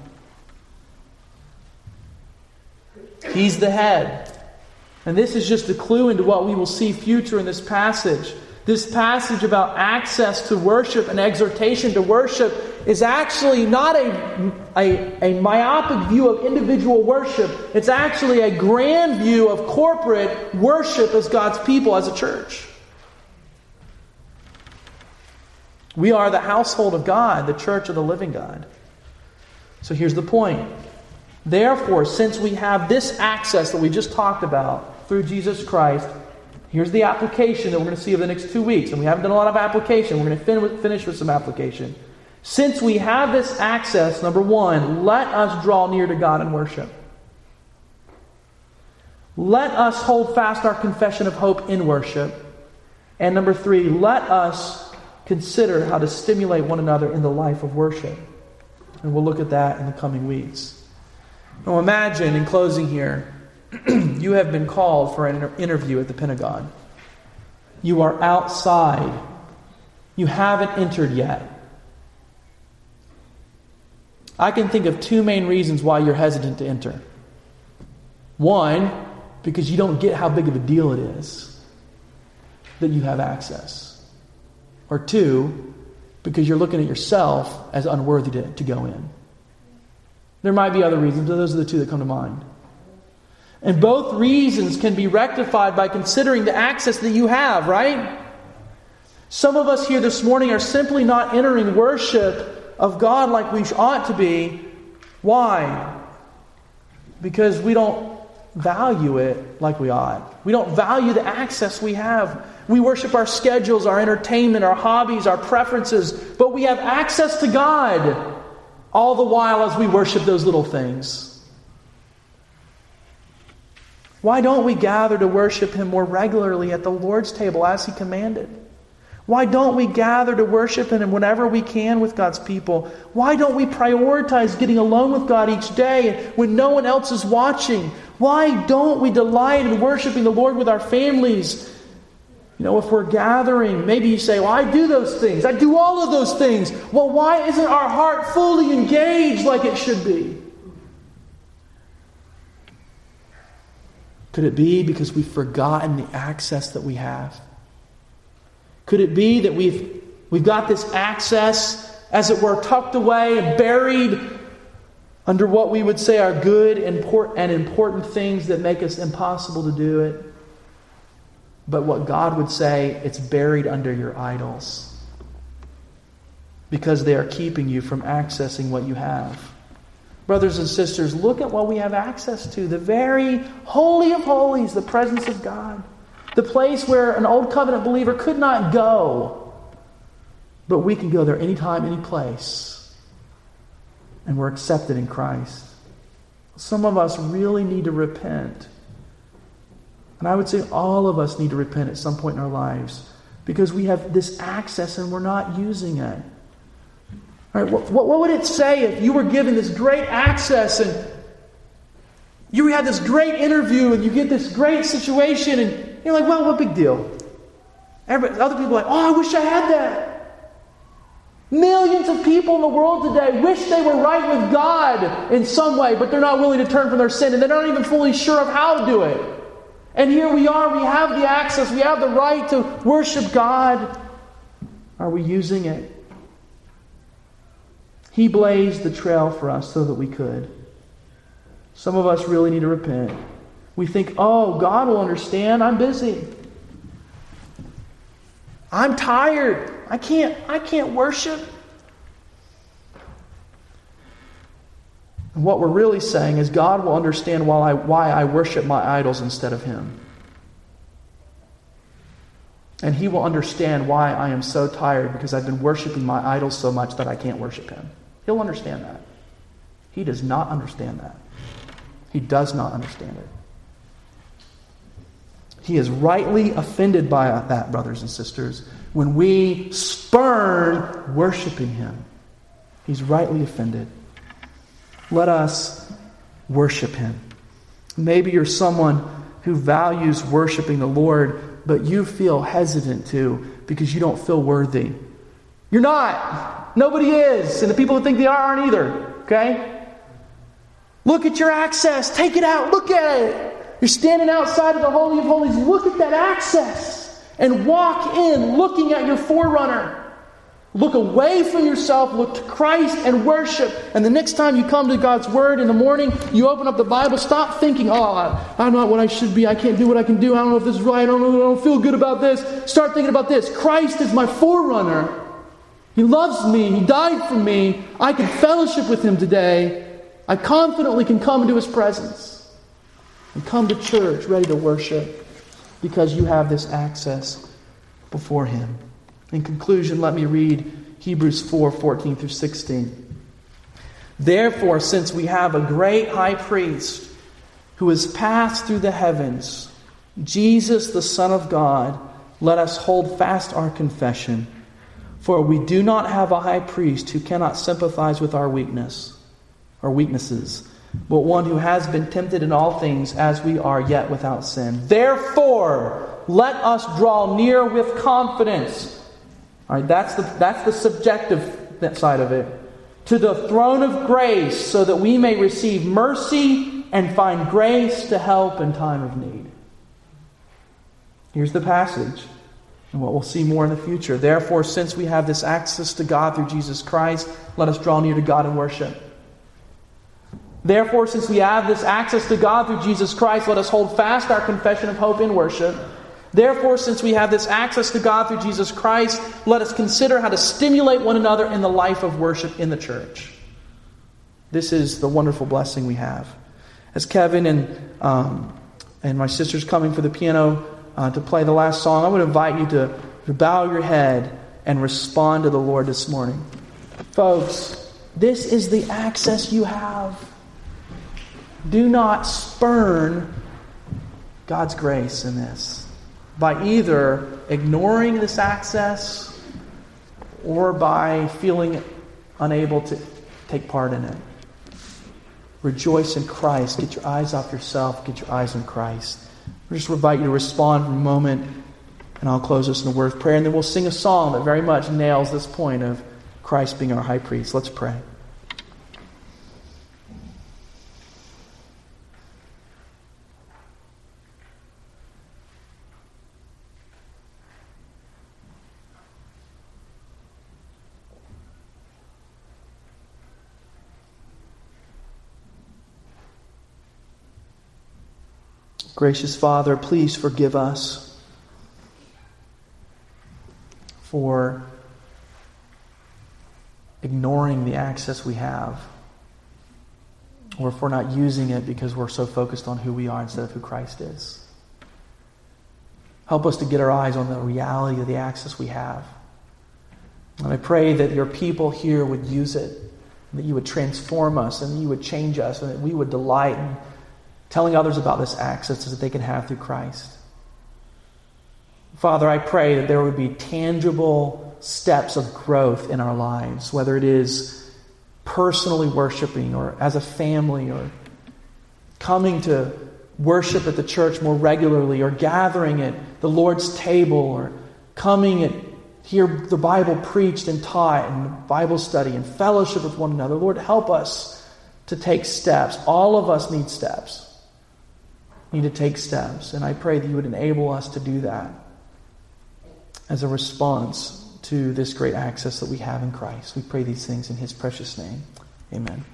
He's the head. And this is just a clue into what we will see future in this passage. This passage about access to worship and exhortation to worship is actually not a, a, a myopic view of individual worship. It's actually a grand view of corporate worship as God's people, as a church. We are the household of God, the church of the living God. So here's the point. Therefore, since we have this access that we just talked about through Jesus Christ, here's the application that we're going to see over the next two weeks. And we haven't done a lot of application. We're going to fin- finish with some application. Since we have this access, number one, let us draw near to God in worship. Let us hold fast our confession of hope in worship. And number three, let us consider how to stimulate one another in the life of worship. And we'll look at that in the coming weeks. Now imagine, in closing here, you have been called for an interview at the Pentagon. You are outside. You haven't entered yet. I can think of two main reasons why you're hesitant to enter. One, because you don't get how big of a deal it is that you have access. Or two, because you're looking at yourself as unworthy to, to go in. There might be other reasons, but those are the two that come to mind. And both reasons can be rectified by considering the access that you have, right? Some of us here this morning are simply not entering worship of God like we ought to be. Why? Because we don't value it like we ought. We don't value the access we have. We worship our schedules, our entertainment, our hobbies, our preferences, but we have access to God all the while as we worship those little things. Why don't we gather to worship Him more regularly at the Lord's table as He commanded? Why don't we gather to worship Him whenever we can with God's people? Why don't we prioritize getting alone with God each day when no one else is watching? Why don't we delight in worshiping the Lord with our families? You know, if we're gathering, maybe you say, well, I do those things. I do all of those things. Well, why isn't our heart fully engaged like it should be? Could it be because we've forgotten the access that we have? Could it be that we've we've got this access, as it were, tucked away and buried under what we would say are good and important things that make us impossible to do it? But what God would say, it's buried under your idols, because they are keeping you from accessing what you have. Brothers and sisters, look at what we have access to. The very holy of holies, the presence of God. The place where an old covenant believer could not go. But we can go there anytime, any place. And we're accepted in Christ. Some of us really need to repent. And I would say all of us need to repent at some point in our lives, because we have this access and we're not using it. All right, what, what would it say if you were given this great access and you had this great interview and you get this great situation and you're like, well, what big deal? Everybody, other people are like, oh, I wish I had that. Millions of people in the world today wish they were right with God in some way, but they're not willing to turn from their sin, and they're not even fully sure of how to do it. And here we are, we have the access, we have the right to worship God. Are we using it? He blazed the trail for us so that we could. Some of us really need to repent. We think, oh, God will understand. I'm busy. I'm tired. I can't, I can't worship. And what we're really saying is God will understand why I, why I worship my idols instead of Him. And He will understand why I am so tired because I've been worshiping my idols so much that I can't worship Him. He'll understand that. He does not understand that. He does not understand it. He is rightly offended by that, brothers and sisters, when we spurn worshiping Him. He's rightly offended. Let us worship Him. Maybe you're someone who values worshiping the Lord, but you feel hesitant to because you don't feel worthy. You're not. Nobody is. And the people who think they are aren't either. Okay? Look at your access. Take it out. Look at it. You're standing outside of the Holy of Holies. Look at that access. And walk in looking at your forerunner. Look away from yourself. Look to Christ and worship. And the next time you come to God's Word in the morning, you open up the Bible, stop thinking, oh, I'm not what I should be. I can't do what I can do. I don't know if this is right. I don't know. I don't feel good about this. Start thinking about this. Christ is my forerunner. He loves me. He died for me. I can fellowship with Him today. I confidently can come into His presence and come to church ready to worship because you have this access before Him. In conclusion, let me read Hebrews four, fourteen through sixteen. Therefore, since we have a great high priest who has passed through the heavens, Jesus, the Son of God, let us hold fast our confession. For we do not have a high priest who cannot sympathize with our weakness, our weaknesses, but one who has been tempted in all things as we are, yet without sin. Therefore, let us draw near with confidence. All right, that's the, that's the subjective side of it. To the throne of grace, so that we may receive mercy and find grace to help in time of need. Here's the passage, and what we'll see more in the future. Therefore, since we have this access to God through Jesus Christ, let us draw near to God and worship. Therefore, since we have this access to God through Jesus Christ, let us hold fast our confession of hope in worship. Therefore, since we have this access to God through Jesus Christ, let us consider how to stimulate one another in the life of worship in the church. This is the wonderful blessing we have. As Kevin and um, and my sister's coming for the piano uh, to play the last song, I would invite you to, to bow your head and respond to the Lord this morning. Folks, this is the access you have. Do not spurn God's grace in this by either ignoring this access or by feeling unable to take part in it. Rejoice in Christ. Get your eyes off yourself. Get your eyes on Christ. I just invite you to respond for a moment, and I'll close this in a word of prayer, and then we'll sing a song that very much nails this point of Christ being our high priest. Let's pray. Gracious Father, please forgive us for ignoring the access we have, or for not using it because we're so focused on who we are instead of who Christ is. Help us to get our eyes on the reality of the access we have. And I pray that your people here would use it, that you would transform us, and that you would change us, and that we would delight in telling others about this access that they can have through Christ. Father, I pray that there would be tangible steps of growth in our lives, whether it is personally worshiping or as a family or coming to worship at the church more regularly or gathering at the Lord's table or coming and hear the Bible preached and taught and Bible study and fellowship with one another. Lord, help us to take steps. All of us need steps. Need to take steps. And I pray that you would enable us to do that as a response to this great access that we have in Christ. We pray these things in His precious name. Amen.